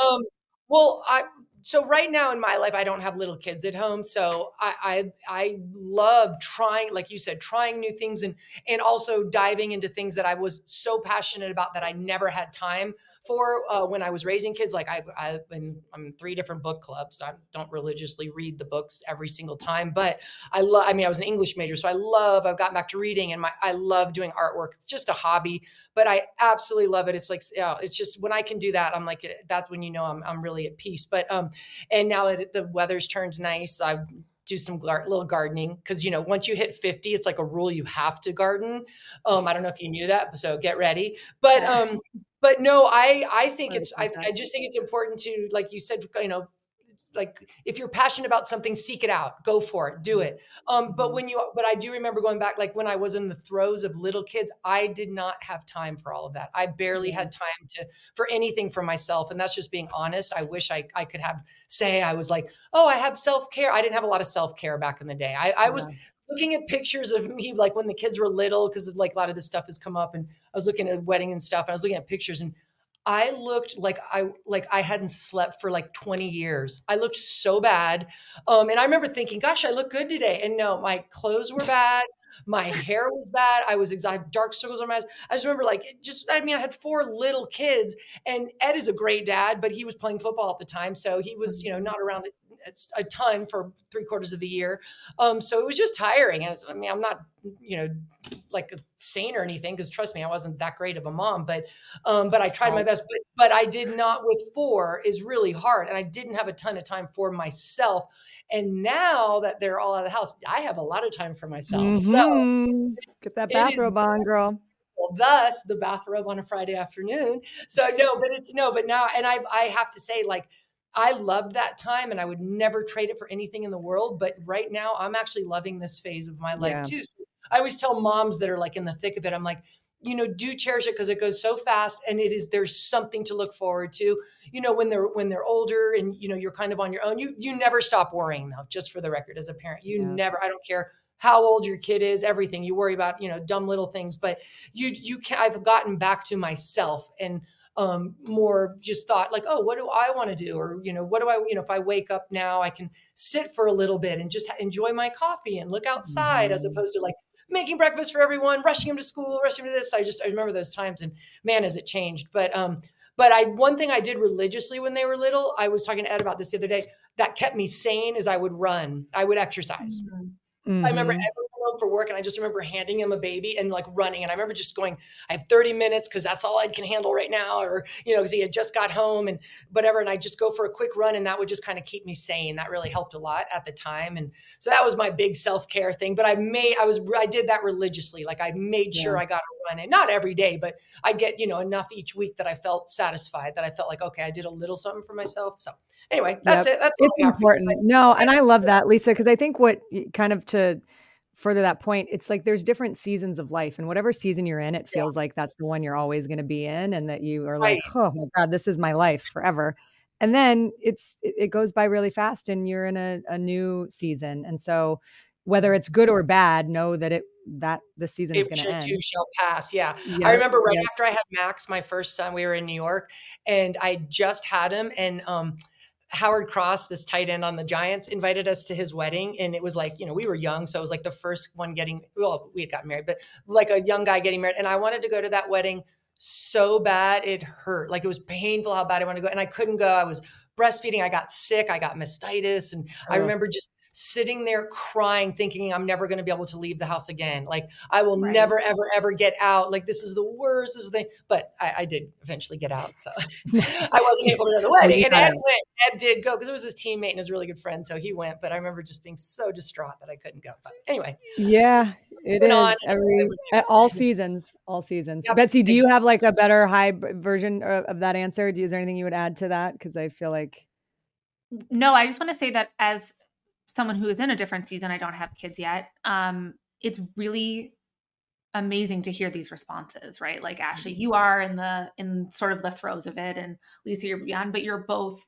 Well, so right now in my life, I don't have little kids at home. So I love trying, like you said, trying new things and also diving into things that I was so passionate about that I never had time for when I was raising kids. Like I'm in 3 different book clubs. I don't religiously read the books every single time, but I was an English major. So I've gotten back to reading and I love doing artwork. It's just a hobby, but I absolutely love it. It's like, it's just when I can do that, I'm like, that's when, I'm really at peace. But, and now that the weather's turned nice, I do some little gardening because, once you hit 50, it's like a rule you have to garden. I don't know if you knew that, so get ready. But no, I think I just think it's important to, like you said, like if you're passionate about something, seek it out, go for it, do it. But I do remember going back, like when I was in the throes of little kids, I did not have time for all of that. I barely had time for anything for myself. And that's just being honest. I wish I could say I was like, oh, I have self-care. I didn't have a lot of self-care back in the day. I was looking at pictures of me, like when the kids were little, because like a lot of this stuff has come up, and I was looking at wedding and stuff, and I was looking at pictures, and I looked like I hadn't slept for like 20 years. I looked so bad. And I remember thinking, gosh, I look good today. And no, my clothes were bad. My hair was bad. I was exhausted, dark circles on my eyes. I just remember I had 4 little kids, and Ed is a great dad, but he was playing football at the time. So he was, not around a ton for 3/4 of the year. So it was just tiring. And I'm not, like a saint or anything, because trust me, I wasn't that great of a mom, but I tried my best, but I did not. With 4 is really hard. And I didn't have a ton of time for myself. And now that they're all out of the house, I have a lot of time for myself. Mm-hmm. So get that bathrobe on, girl. Well, thus the bathrobe on a Friday afternoon. So but now, and I have to say, like, I loved that time and I would never trade it for anything in the world. But right now I'm actually loving this phase of my life too. So I always tell moms that are like in the thick of it, I'm like, do cherish it because it goes so fast, and there's something to look forward to, when they're older and, you're kind of on your own. You never stop worrying though, just for the record, as a parent, I don't care how old your kid is, everything you worry about, dumb little things, but I've gotten back to myself and, more just thought like, oh, what do I want to do? Or, what do I, if I wake up now, I can sit for a little bit and just enjoy my coffee and look outside, as opposed to like making breakfast for everyone, rushing them to school, rushing to this. I remember those times, and man, has it changed. But one thing I did religiously when they were little, I was talking to Ed about this the other day, that kept me sane, is I would run, I would exercise. Mm-hmm. I remember home for work, and I just remember handing him a baby and like running. And I remember just going, I have 30 minutes because that's all I can handle right now. Or, because he had just got home and whatever. And I just go for a quick run, and that would just kind of keep me sane. That really helped a lot at the time. And so that was my big self-care thing. But I did that religiously. Like I made sure I got a run, and not every day, but I get, enough each week that I felt satisfied, that I felt like, okay, I did a little something for myself. So anyway, that's it. That's it's important. No. And I love that, Lisa, because I think what kind of to further that point, it's like there's different seasons of life, and whatever season you're in, it feels like that's the one you're always going to be in, and that you are like, oh my God, this is my life forever. And then it goes by really fast, and you're in a new season. And so whether it's good or bad, know that the season is going to end. It too shall pass. Yeah. I remember after I had Max, my first son, we were in New York, and I just had him, and Howard Cross, this tight end on the Giants, invited us to his wedding. And it was like, we were young. So it was like the first one we had gotten married, but like a young guy getting married. And I wanted to go to that wedding so bad. It hurt. Like it was painful how bad I wanted to go. And I couldn't go. I was breastfeeding. I got sick. I got mastitis. And I remember just sitting there crying, thinking I'm never going to be able to leave the house again. Like I will never, ever, ever get out. Like this is the worst. This is the thing. But I did eventually get out. So I wasn't able to go to the wedding. And Ed went. Ed did go because it was his teammate and his really good friend. So he went. But I remember just being so distraught that I couldn't go. But anyway. Yeah, it is. All seasons. Yep. Betsy, do you have like a better high version of that answer? Is there anything you would add to that? Because I feel like. No, I just want to say that as someone who is in a different season, I don't have kids yet. it's really amazing to hear these responses, right? Like Ashley, you are in sort of the throes of it, and Lisa, you're beyond, but you're both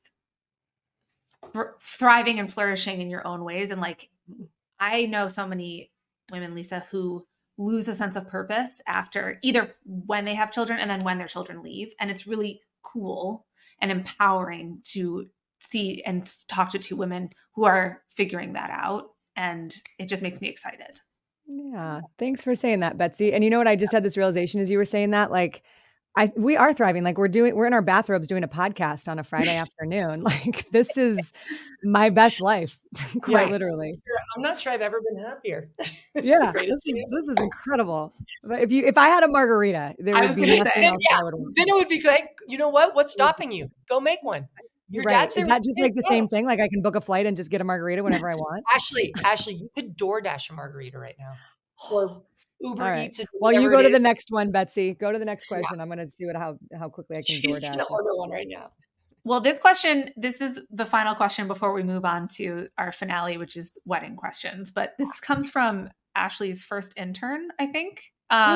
thriving and flourishing in your own ways. And like, I know so many women, Lisa, who lose a sense of purpose after either when they have children and then when their children leave. And it's really cool and empowering to see and talk to two women who are figuring that out. And it just makes me excited. Yeah. Thanks for saying that, Betsy. And you know what? I just had this realization as you were saying that, like, we are thriving. Like we're in our bathrobes doing a podcast on a Friday afternoon. Like this is my best life, quite literally. I'm not sure I've ever been happier. Yeah, this is incredible. But if I had a margarita, there would be nothing else I would want. Then it would be like, you know what? What's stopping you? Go make one. Your dad's there. Is that just like the same thing? Like I can book a flight and just get a margarita whenever I want? Ashley, you could DoorDash a margarita right now. Or Uber Eats. Well, you go to the next one, Betsy. Go to the next question. I'm going to see how quickly I can She's DoorDash. going to order one right now. Well, this is the final question before we move on to our finale, which is wedding questions. But this comes from Ashley's first intern, I think.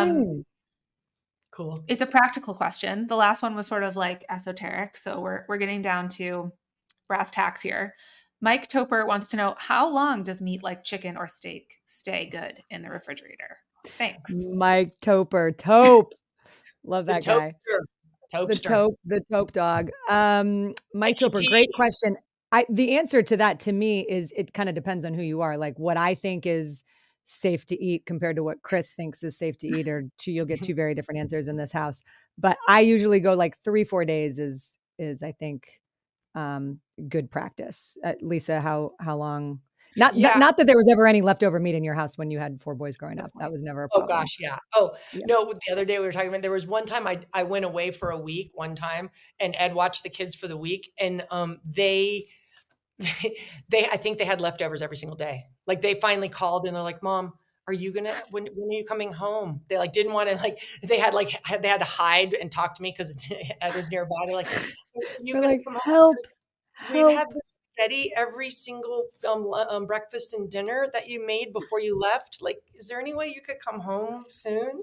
Cool. It's a practical question. The last one was sort of like esoteric. So we're getting down to brass tacks here. Mike Toper wants to know, how long does meat like chicken or steak stay good in the refrigerator? Thanks. Mike Toper. Tope. Love that guy. The Tope dog. Mike Toper, great question. The answer to that to me is it kind of depends on who you are. Like what I think is safe to eat compared to what Chris thinks is safe to eat, you'll get two very different answers in this house. But I usually go like 3-4 days is I think good practice. Lisa, how long? Not that there was ever any leftover meat in your house when you had 4 boys growing up. That was never a problem. Oh gosh, yeah. No, the other day we were talking about, there was one time I went away for a week one time, and Ed watched the kids for the week, and they I think they had leftovers every single day. Like they finally called and they're like, Mom, are you gonna, when are you coming home? They like didn't want to, like they had to hide and talk to me because Ed was nearby. They're like, you're like, help. We've had this spaghetti every single breakfast and dinner that you made before you left. Like, is there any way you could come home soon?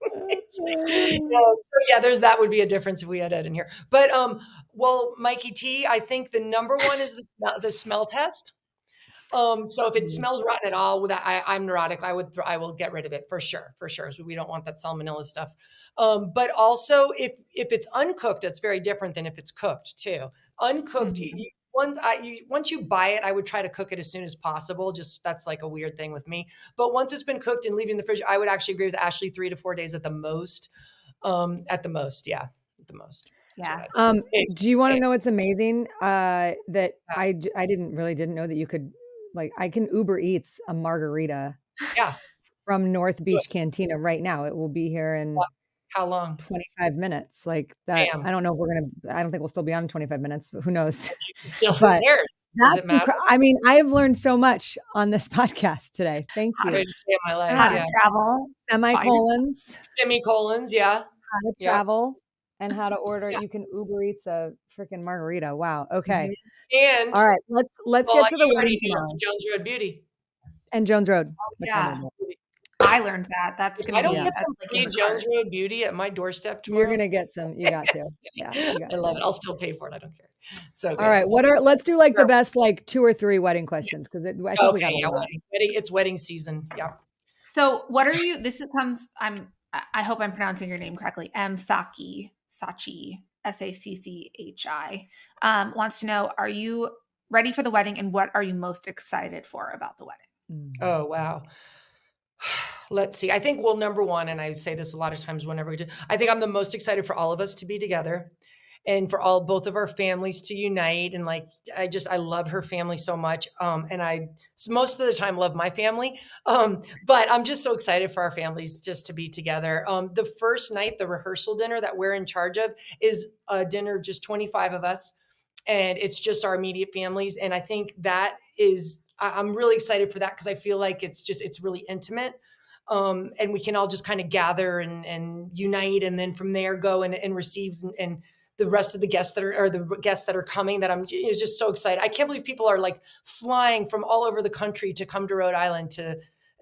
There's that would be a difference if we had Ed in here. But well, Mikey T, I think the number one is the smell test. So if it smells rotten at all, I'm neurotic. I will get rid of it for sure. So we don't want that salmonella stuff. But also if it's uncooked, it's very different than if it's cooked too. Uncooked, once you buy it, I would try to cook it as soon as possible. Just that's like a weird thing with me. But once it's been cooked and leaving the fridge, I would actually agree with Ashley, 3 to 4 days at the most. At the most. Yeah. Do you want to know what's amazing? That I didn't know that you could, like, I can Uber Eats a margarita from North Beach Cantina right now. It will be here in how long? 25 minutes. Like that. Damn. I don't know if I don't think we'll still be on in 25 minutes, but who knows? Still cares. Does it matter? I mean, I have learned so much on this podcast today. Thank you. How to stay in my life. How to travel. Semicolons. Yeah. How to travel. And how to order. You can Uber Eats a freaking margarita. Wow. Okay. Mm-hmm. And all right, let's get to the wedding Jones Road Beauty. And Jones Road. Yeah. I learned that. That's gonna I don't get some free Jones Road Beauty at my doorstep tomorrow. You're gonna get some. You got to. Yeah. I love it. I'll still pay for it. I don't care. So good. All right. Let's do like the best like 2 or 3 wedding questions because I think we got a lot. It's wedding season. Yeah. So what are you? I hope I'm pronouncing your name correctly. Sachi, Sacchi, wants to know, are you ready for the wedding and what are you most excited for about the wedding? Oh, wow. Let's see. I think, number one, and I say this a lot of times whenever we do, I think I'm the most excited for all of us to be together and for both of our families to unite. And like, I love her family so much. And I most of the time love my family. But I'm just so excited for our families just to be together. The first night, the rehearsal dinner that we're in charge of is a dinner, just 25 of us. And it's just our immediate families. And I think that I'm really excited for that because I feel like it's really intimate. And we can all just kind of gather and unite. And then from there go and receive and the rest of the guests that are coming that I'm just so excited. I can't believe people are like flying from all over the country to come to Rhode Island to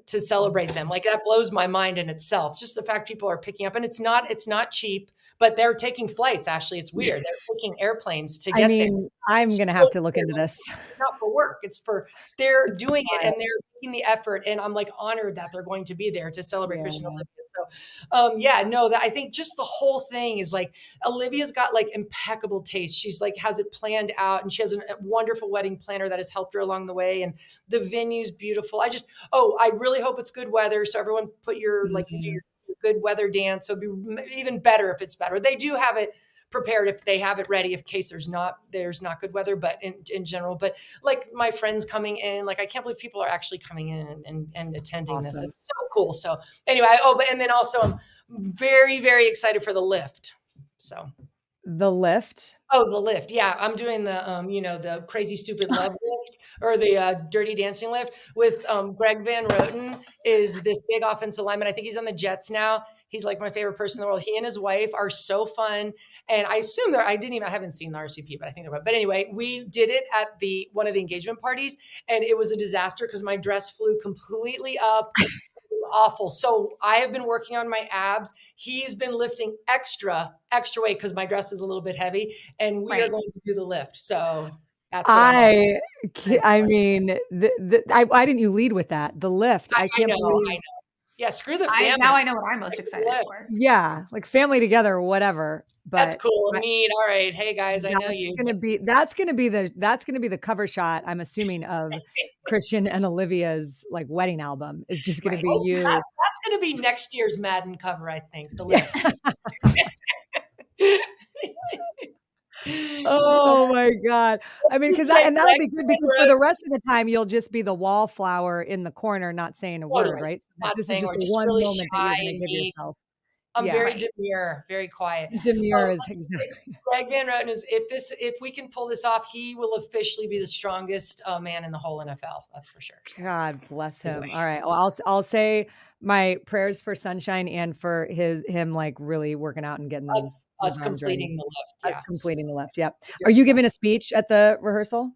to celebrate them. Like that blows my mind in itself. Just the fact people are picking up, and it's not cheap, but they're taking flights. Actually, it's weird. They're taking airplanes to get there. I'm going to have to look into this. It's not for work. It's for, they're doing it and they're making the effort. And I'm like honored that they're going to be there to celebrate Christian Olivia. So, I think just the whole thing is like, Olivia's got like impeccable taste. She's like, has it planned out, and she has a wonderful wedding planner that has helped her along the way. And the venue's beautiful. I really hope it's good weather. So everyone put your your good weather dance. So it'd be even better if it's better. They do have it prepared if they have it ready in case there's not good weather, but in general. But like my friends coming in, like I can't believe people are actually coming in and attending this. It's so cool. So anyway, and then also I'm very, very excited for the lift. So the lift. Oh, the lift. Yeah. I'm doing the, the crazy, stupid love lift, or the dirty dancing lift with Greg Van Roten is this big offensive lineman. I think he's on the Jets now. He's like my favorite person in the world. He and his wife are so fun. And I assume I haven't seen the RCP, but I think they're, but anyway, we did it at one of the engagement parties, and it was a disaster because my dress flew completely up. It was awful. So I have been working on my abs. He's been lifting extra weight because my dress is a little bit heavy, and we are going to do the lift. So that's what why didn't you lead with that? The lift. I can't believe. I know. Yeah, screw the family. Now I know what I'm most excited for. Yeah, like family together or whatever. But that's cool. Neat. All right. Hey guys, I know you. That's gonna be the cover shot, I'm assuming, of Christian and Olivia's like wedding album. Is just gonna be you. That's gonna be next year's Madden cover, I think. The lift. Oh my God. I mean, and that'll be good because for the rest of the time, you'll just be the wallflower in the corner, not saying a word, right? So this is just one really moment that you're going to give yourself. I'm very demure, very quiet. Demure is exactly. Greg Van Roten is, if we can pull this off, he will officially be the strongest man in the whole NFL. That's for sure. God bless him. All right. Well, I'll say my prayers for Sunshine and for him like really working out and getting us completing the lift. Us completing the lift. Yep. Are you giving a speech at the rehearsal?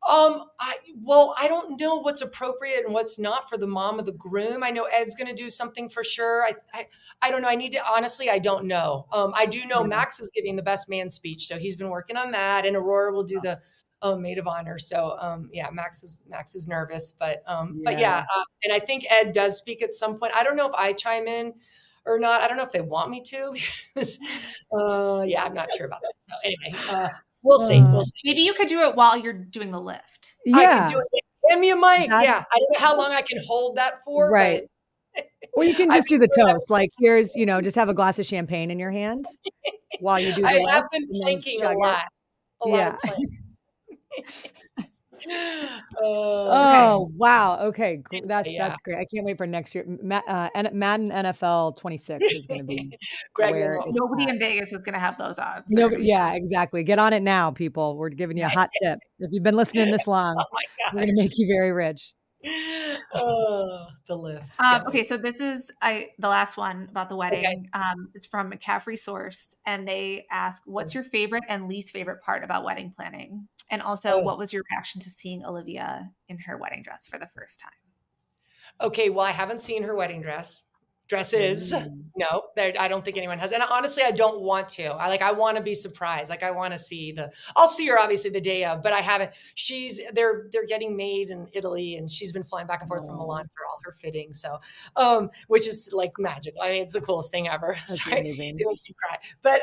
I don't know what's appropriate and what's not for the mom of the groom. I know Ed's going to do something for sure. I don't know. I don't know. I do know Max is giving the best man speech. So he's been working on that, and Aurora will do the maid of honor. So, Max is nervous, but and I think Ed does speak at some point. I don't know if I chime in or not. I don't know if they want me to, because, I'm not sure about that. So anyway, We'll see. Maybe you could do it while you're doing the lift. Yeah. I can do it. Hand me a mic. I don't know how long I can hold that for. Right. Or you can just do the toast. Like here's, just have a glass of champagne in your hand while you do the lift. I have been thinking a lot. Yeah. Okay. Wow. Okay. That's great. I can't wait for next year. Madden NFL 26 is going to be nobody in Vegas is going to have those odds. Yeah, exactly. Get on it now, people. We're giving you a hot tip. If you've been listening this long, we're going to make you very rich. The lift. Okay, so this is the last one about the wedding. Okay. It's from McCaffrey Source, and they ask, "What's your favorite and least favorite part about wedding planning?" And also, what was your reaction to seeing Olivia in her wedding dress for the first time? Okay, well, I haven't seen her wedding dresses. No, I don't think anyone has. And honestly, I don't want to. I want to be surprised. Like I want to see I'll see her obviously the day of, but I haven't. They're getting made in Italy, and she's been flying back and forth from Milan for all her fittings. So, which is like magical. I mean, it's the coolest thing ever. Sorry, it makes you cry. But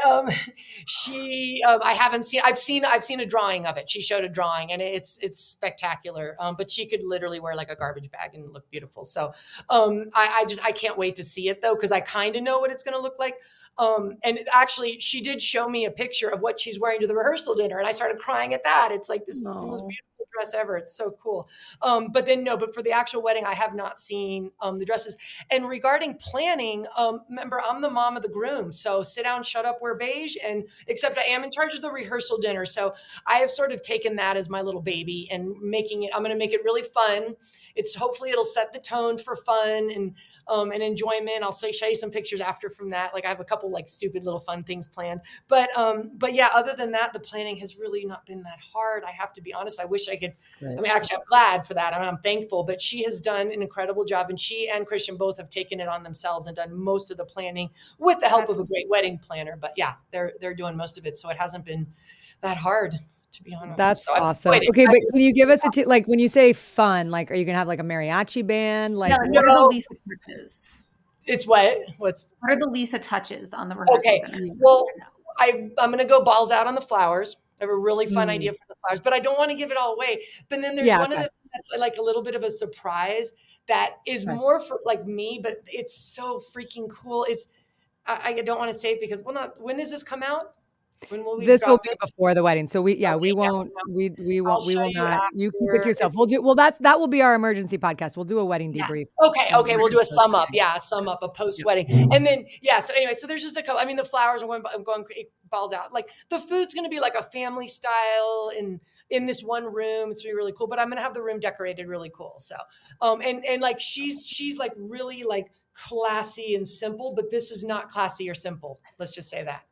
I haven't seen. I've seen a drawing of it. She showed a drawing, and it's spectacular. But she could literally wear like a garbage bag and look beautiful. So, I can't wait to see it though, because I kind of know what it's going to look like. And actually, she did show me a picture of what she's wearing to the rehearsal dinner, and I started crying at that. It's like this is the most beautiful dress ever. It's so cool. But for the actual wedding, I have not seen the dresses. And regarding planning, remember, I'm the mom of the groom, so sit down, shut up, wear beige, and except I am in charge of the rehearsal dinner. So I have sort of taken that as my little baby and I'm going to make it really fun. Hopefully it'll set the tone for fun and enjoyment. I'll show you some pictures after from that. Like I have a couple like stupid little fun things planned, but yeah, other than that, the planning has really not been that hard. I have to be honest. I wish I could, Right. I mean, actually, I'm glad for that. I'm thankful, but she has done an incredible job, and she and Christian both have taken it on themselves and done most of the planning with the help of a great wedding planner. But yeah, they're doing most of it. So it hasn't been that hard, to be honest. That's So awesome. Okay, but can you give us like when you say fun, like are you gonna have like a mariachi band? Like what are the Lisa touches? It's what are the Lisa touches on the rehearsal dinner? Well, I'm going to go balls out on the flowers. I have a really fun idea for the flowers, but I don't want to give it all away. But then there's one of the things that's like a little bit of a surprise that is more for like me, but it's so freaking cool. It's, I don't want to say it because when does this come out? When will we this will be before the wedding. So we will not, you keep it to yourself. That will be our emergency podcast. We'll do a wedding debrief. Okay. We'll do a sum up. Yeah. A post wedding. And then, so anyway, so there's just a couple, I mean, the flowers I'm going balls out. Like the food's going to be like a family style in this one room. It's going to be really cool, but I'm going to have the room decorated really cool. So, and like, she's like really like classy and simple, but this is not classy or simple. Let's just say that.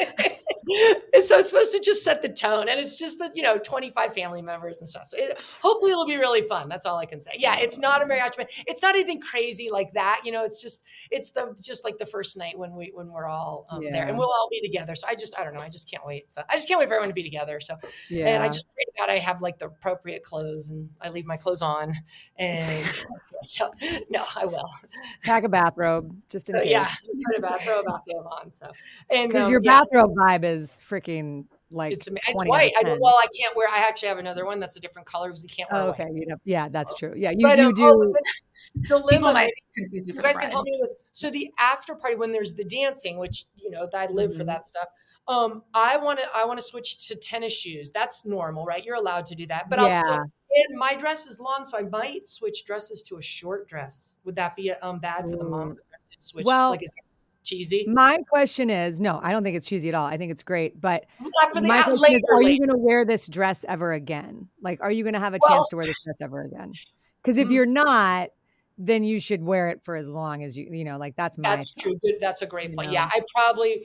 And so it's supposed to just set the tone, and it's just that 25 family members and stuff. So hopefully it'll be really fun. That's all I can say. Yeah, it's not a mariachi band. It's not anything crazy like that. It's just like the first night when we're all there, and we'll all be together. So I don't know. I just can't wait. So I just can't wait for everyone to be together. So and I just pray to God I have like the appropriate clothes, and I leave my clothes on. And so no, I will pack a bathrobe just in case. Yeah, put a bathrobe on. So and because your bathrobe vibe is freaking like it's white. I can't wear. I actually have another one that's a different color because you can't wear. Okay, yeah, that's true. Yeah, you do. The limo might confuse you. You guys can help me with this. So the after party when there's the dancing, which I live for that stuff. I want to switch to tennis shoes. That's normal, right? You're allowed to do that, but I'll still. And my dress is long, so I might switch dresses to a short dress. Would that be bad for the mom to switch? Well, is that cheesy? My question is, no, I don't think it's cheesy at all. I think it's great. But my question is, are you going to wear this dress ever again? Like, are you going to have a chance to wear this dress ever again? Because if you're not, then you should wear it for as long as like that's true. Good. That's a great point. Yeah, I probably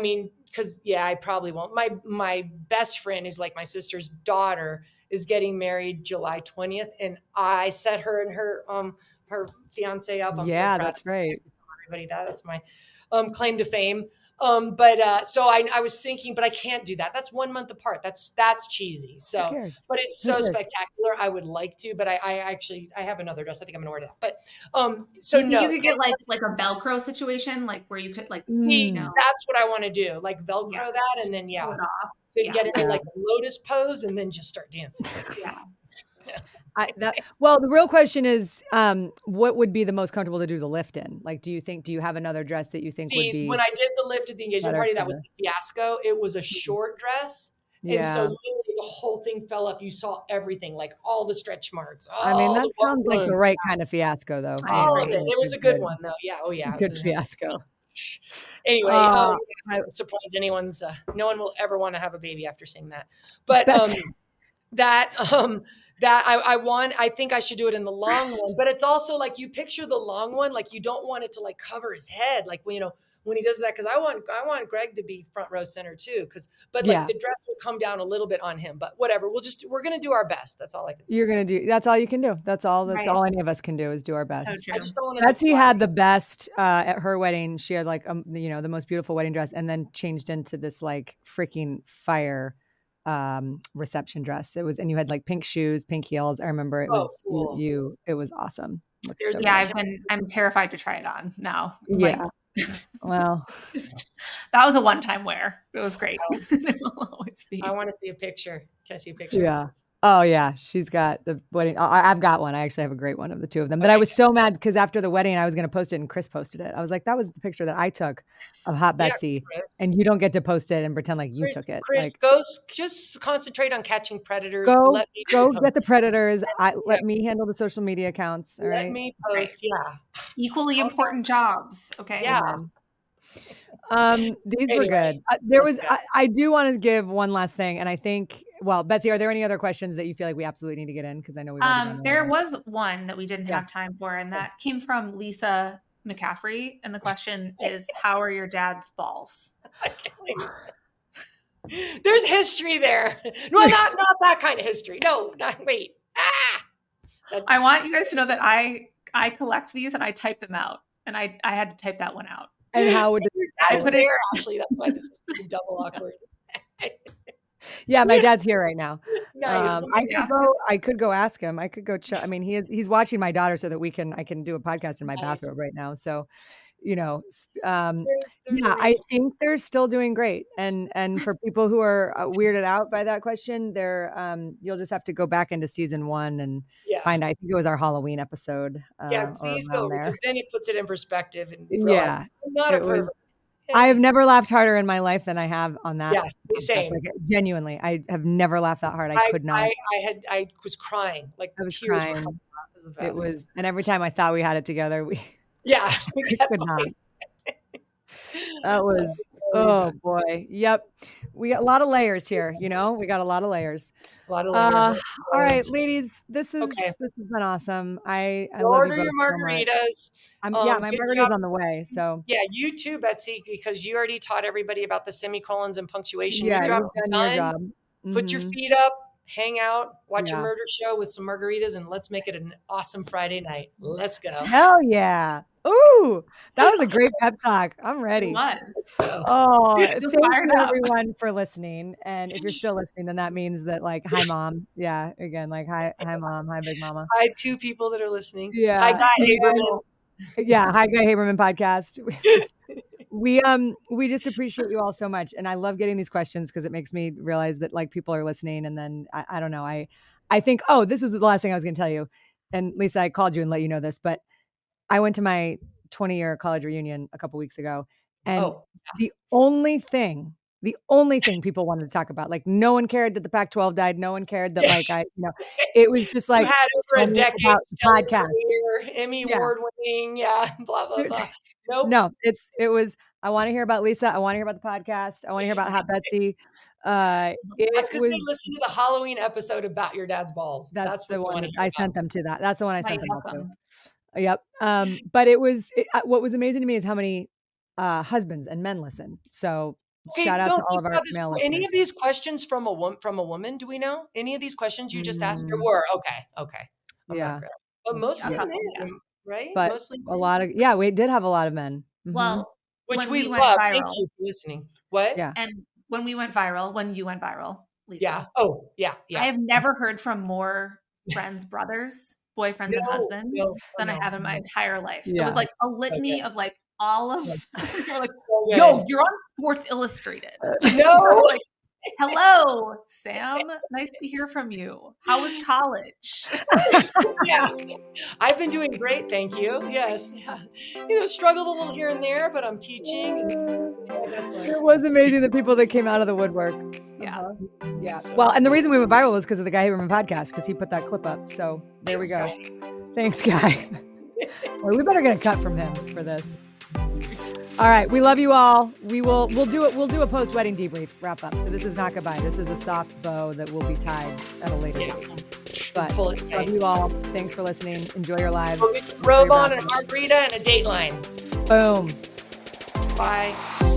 won't. My best friend is like my sister's daughter is getting married July 20th. And I set her and her fiance up. I'm so proud. That's right. Everybody, that's my claim to fame. So I was thinking, but I can't do that. That's 1 month apart. That's cheesy. So, but it's so spectacular. I would like to, but I have another dress. I think I'm gonna wear that. But you could get like a Velcro situation, like where you could like that's what I want to do, like Velcro that, and then get it in like a lotus pose, and then just start dancing. The real question is, what would be the most comfortable to do the lift in? Like, do you have another dress that you think would be? When I did the lift at the engagement party, that was the fiasco. It was a short dress. And so literally the whole thing fell up. You saw everything, like all the stretch marks. That sounds like the right kind of fiasco, though. All of it. It was a good one, though. Yeah. Oh, yeah. Good fiasco. Anyway, I'm surprised no one will ever want to have a baby after seeing that. But I think I should do it in the long one, but it's also like you picture the long one, like you don't want it to like cover his head. Like, when he does that, cause I want Greg to be front row center too. The dress will come down a little bit on him, but whatever. We're going to do our best. That's all I can say. That's all you can do. That's all any of us can do is do our best. So true. I just don't want Betsy had the best, at her wedding. She had like, the most beautiful wedding dress and then changed into this like freaking fire reception dress. It was, and you had like pink shoes, pink heels. I remember it was cool. It was awesome. I'm terrified to try it on now. Yeah. Well, that was a one-time wear. It was great. I want to see a picture. Can I see a picture? Yeah. Oh yeah, she's got the wedding. I've got one. I actually have a great one of the two of them. But I was so mad because after the wedding, I was going to post it, and Chris posted it. I was like, "That was the picture that I took of Hot Betsy, and you don't get to post it and pretend like you took it." Chris, go just concentrate on catching predators. Go get the predators. Let me handle the social media accounts. All right. Let me post. Yeah. Equally important jobs. Okay. Yeah. These were good. I do want to give one last thing, and I think. Well, Betsy, are there any other questions that you feel like we absolutely need to get in? Because I know there was one that we didn't have time for, and that came from Lisa McCaffrey. And the question is, how are your dad's balls? There's history there. No, not that kind of history. No, wait. I want you guys to know that I collect these and I type them out, and I had to type that one out. And how would I was there actually? That's why this is double awkward. Yeah, my dad's here right now. Nice. I could go ask him. I could go check. I mean, he's watching my daughter so that I can do a podcast in my bathrobe right now. So, I think they're still doing great. And for people who are weirded out by that question, you'll just have to go back into season 1 and find. I think it was our Halloween episode. Please go because then it puts it in perspective. And I'm not a pervert. I have never laughed harder in my life than I have on that. Yeah, same. Like, genuinely, I have never laughed that hard. I could not. I was crying. Like I was tears crying. were coming out. It was, and every time I thought we had it together, we could not. That was boy. Yep. We got a lot of layers here, we got a lot of layers. A lot of layers. All right, ladies, this has been awesome. I order your margaritas. My margarita's on the way. So you too, Betsy, because you already taught everybody about the semicolons and punctuation. Yeah, you've done your job. Mm-hmm. Put your feet up, hang out, watch a murder show with some margaritas, and let's make it an awesome Friday night. Let's go. Hell yeah. Ooh, that was a great pep talk. I'm ready. Thank you everyone for listening. And if you're still listening, then that means that hi, Mom. Yeah. Again, hi, Mom. Hi, Big Mama. Hi, 2 people that are listening. Yeah. Hi, Guy Haberman. Yeah. Hi, Guy Haberman podcast. We just appreciate you all so much. And I love getting these questions because it makes me realize that people are listening. And then I don't know. I think, this was the last thing I was going to tell you. And Lisa, I called you and let you know this, but I went to my 20-year college reunion a couple weeks ago, and the only thing people wanted to talk about, no one cared that the Pac-12 died. No one cared that it was just had over a decade about the podcast, Emmy award winning, blah blah blah. Nope. No, it was. I want to hear about Lisa. I want to hear about the podcast. I want to hear about Hot Betsy. That's because they listened to the Halloween episode about your dad's balls. That's the one I sent them to. That's the one I sent them to. Yep. But what was amazing to me is how many husbands and men listen. So shout out to all of our male listeners. Any of these questions from a woman? Do we know any of these questions you just asked? There were. Okay. But mostly men, right? But mostly a lot of we did have a lot of men. Mm-hmm. Well, which we love. Thank you for listening. What? Yeah. And when you went viral, Lisa, yeah. Oh, yeah. I have never heard from more friends, brothers, boyfriends, and husbands than I have in my entire life. Yeah. It was like a litany of all of you're like, yo, you're on Sports Illustrated. No. Hello, Sam. Nice to hear from you. How was college? I've been doing great, thank you. Yes. Struggled a little here and there, but I'm teaching. It was amazing the people that came out of the woodwork. Yeah. Yeah. Well, and the reason we went viral was because of the Guy Haberman podcast, because he put that clip up. So there we go. Thanks, Guy. Well, we better get a cut from him for this. All right, we love you all. We'll do it. We'll do a post-wedding debrief wrap up. So this is not goodbye. This is a soft bow that will be tied at a later date. But love you all. Thanks for listening. Enjoy your lives. We'll get a robe on and a margarita and a Dateline. Boom. Bye.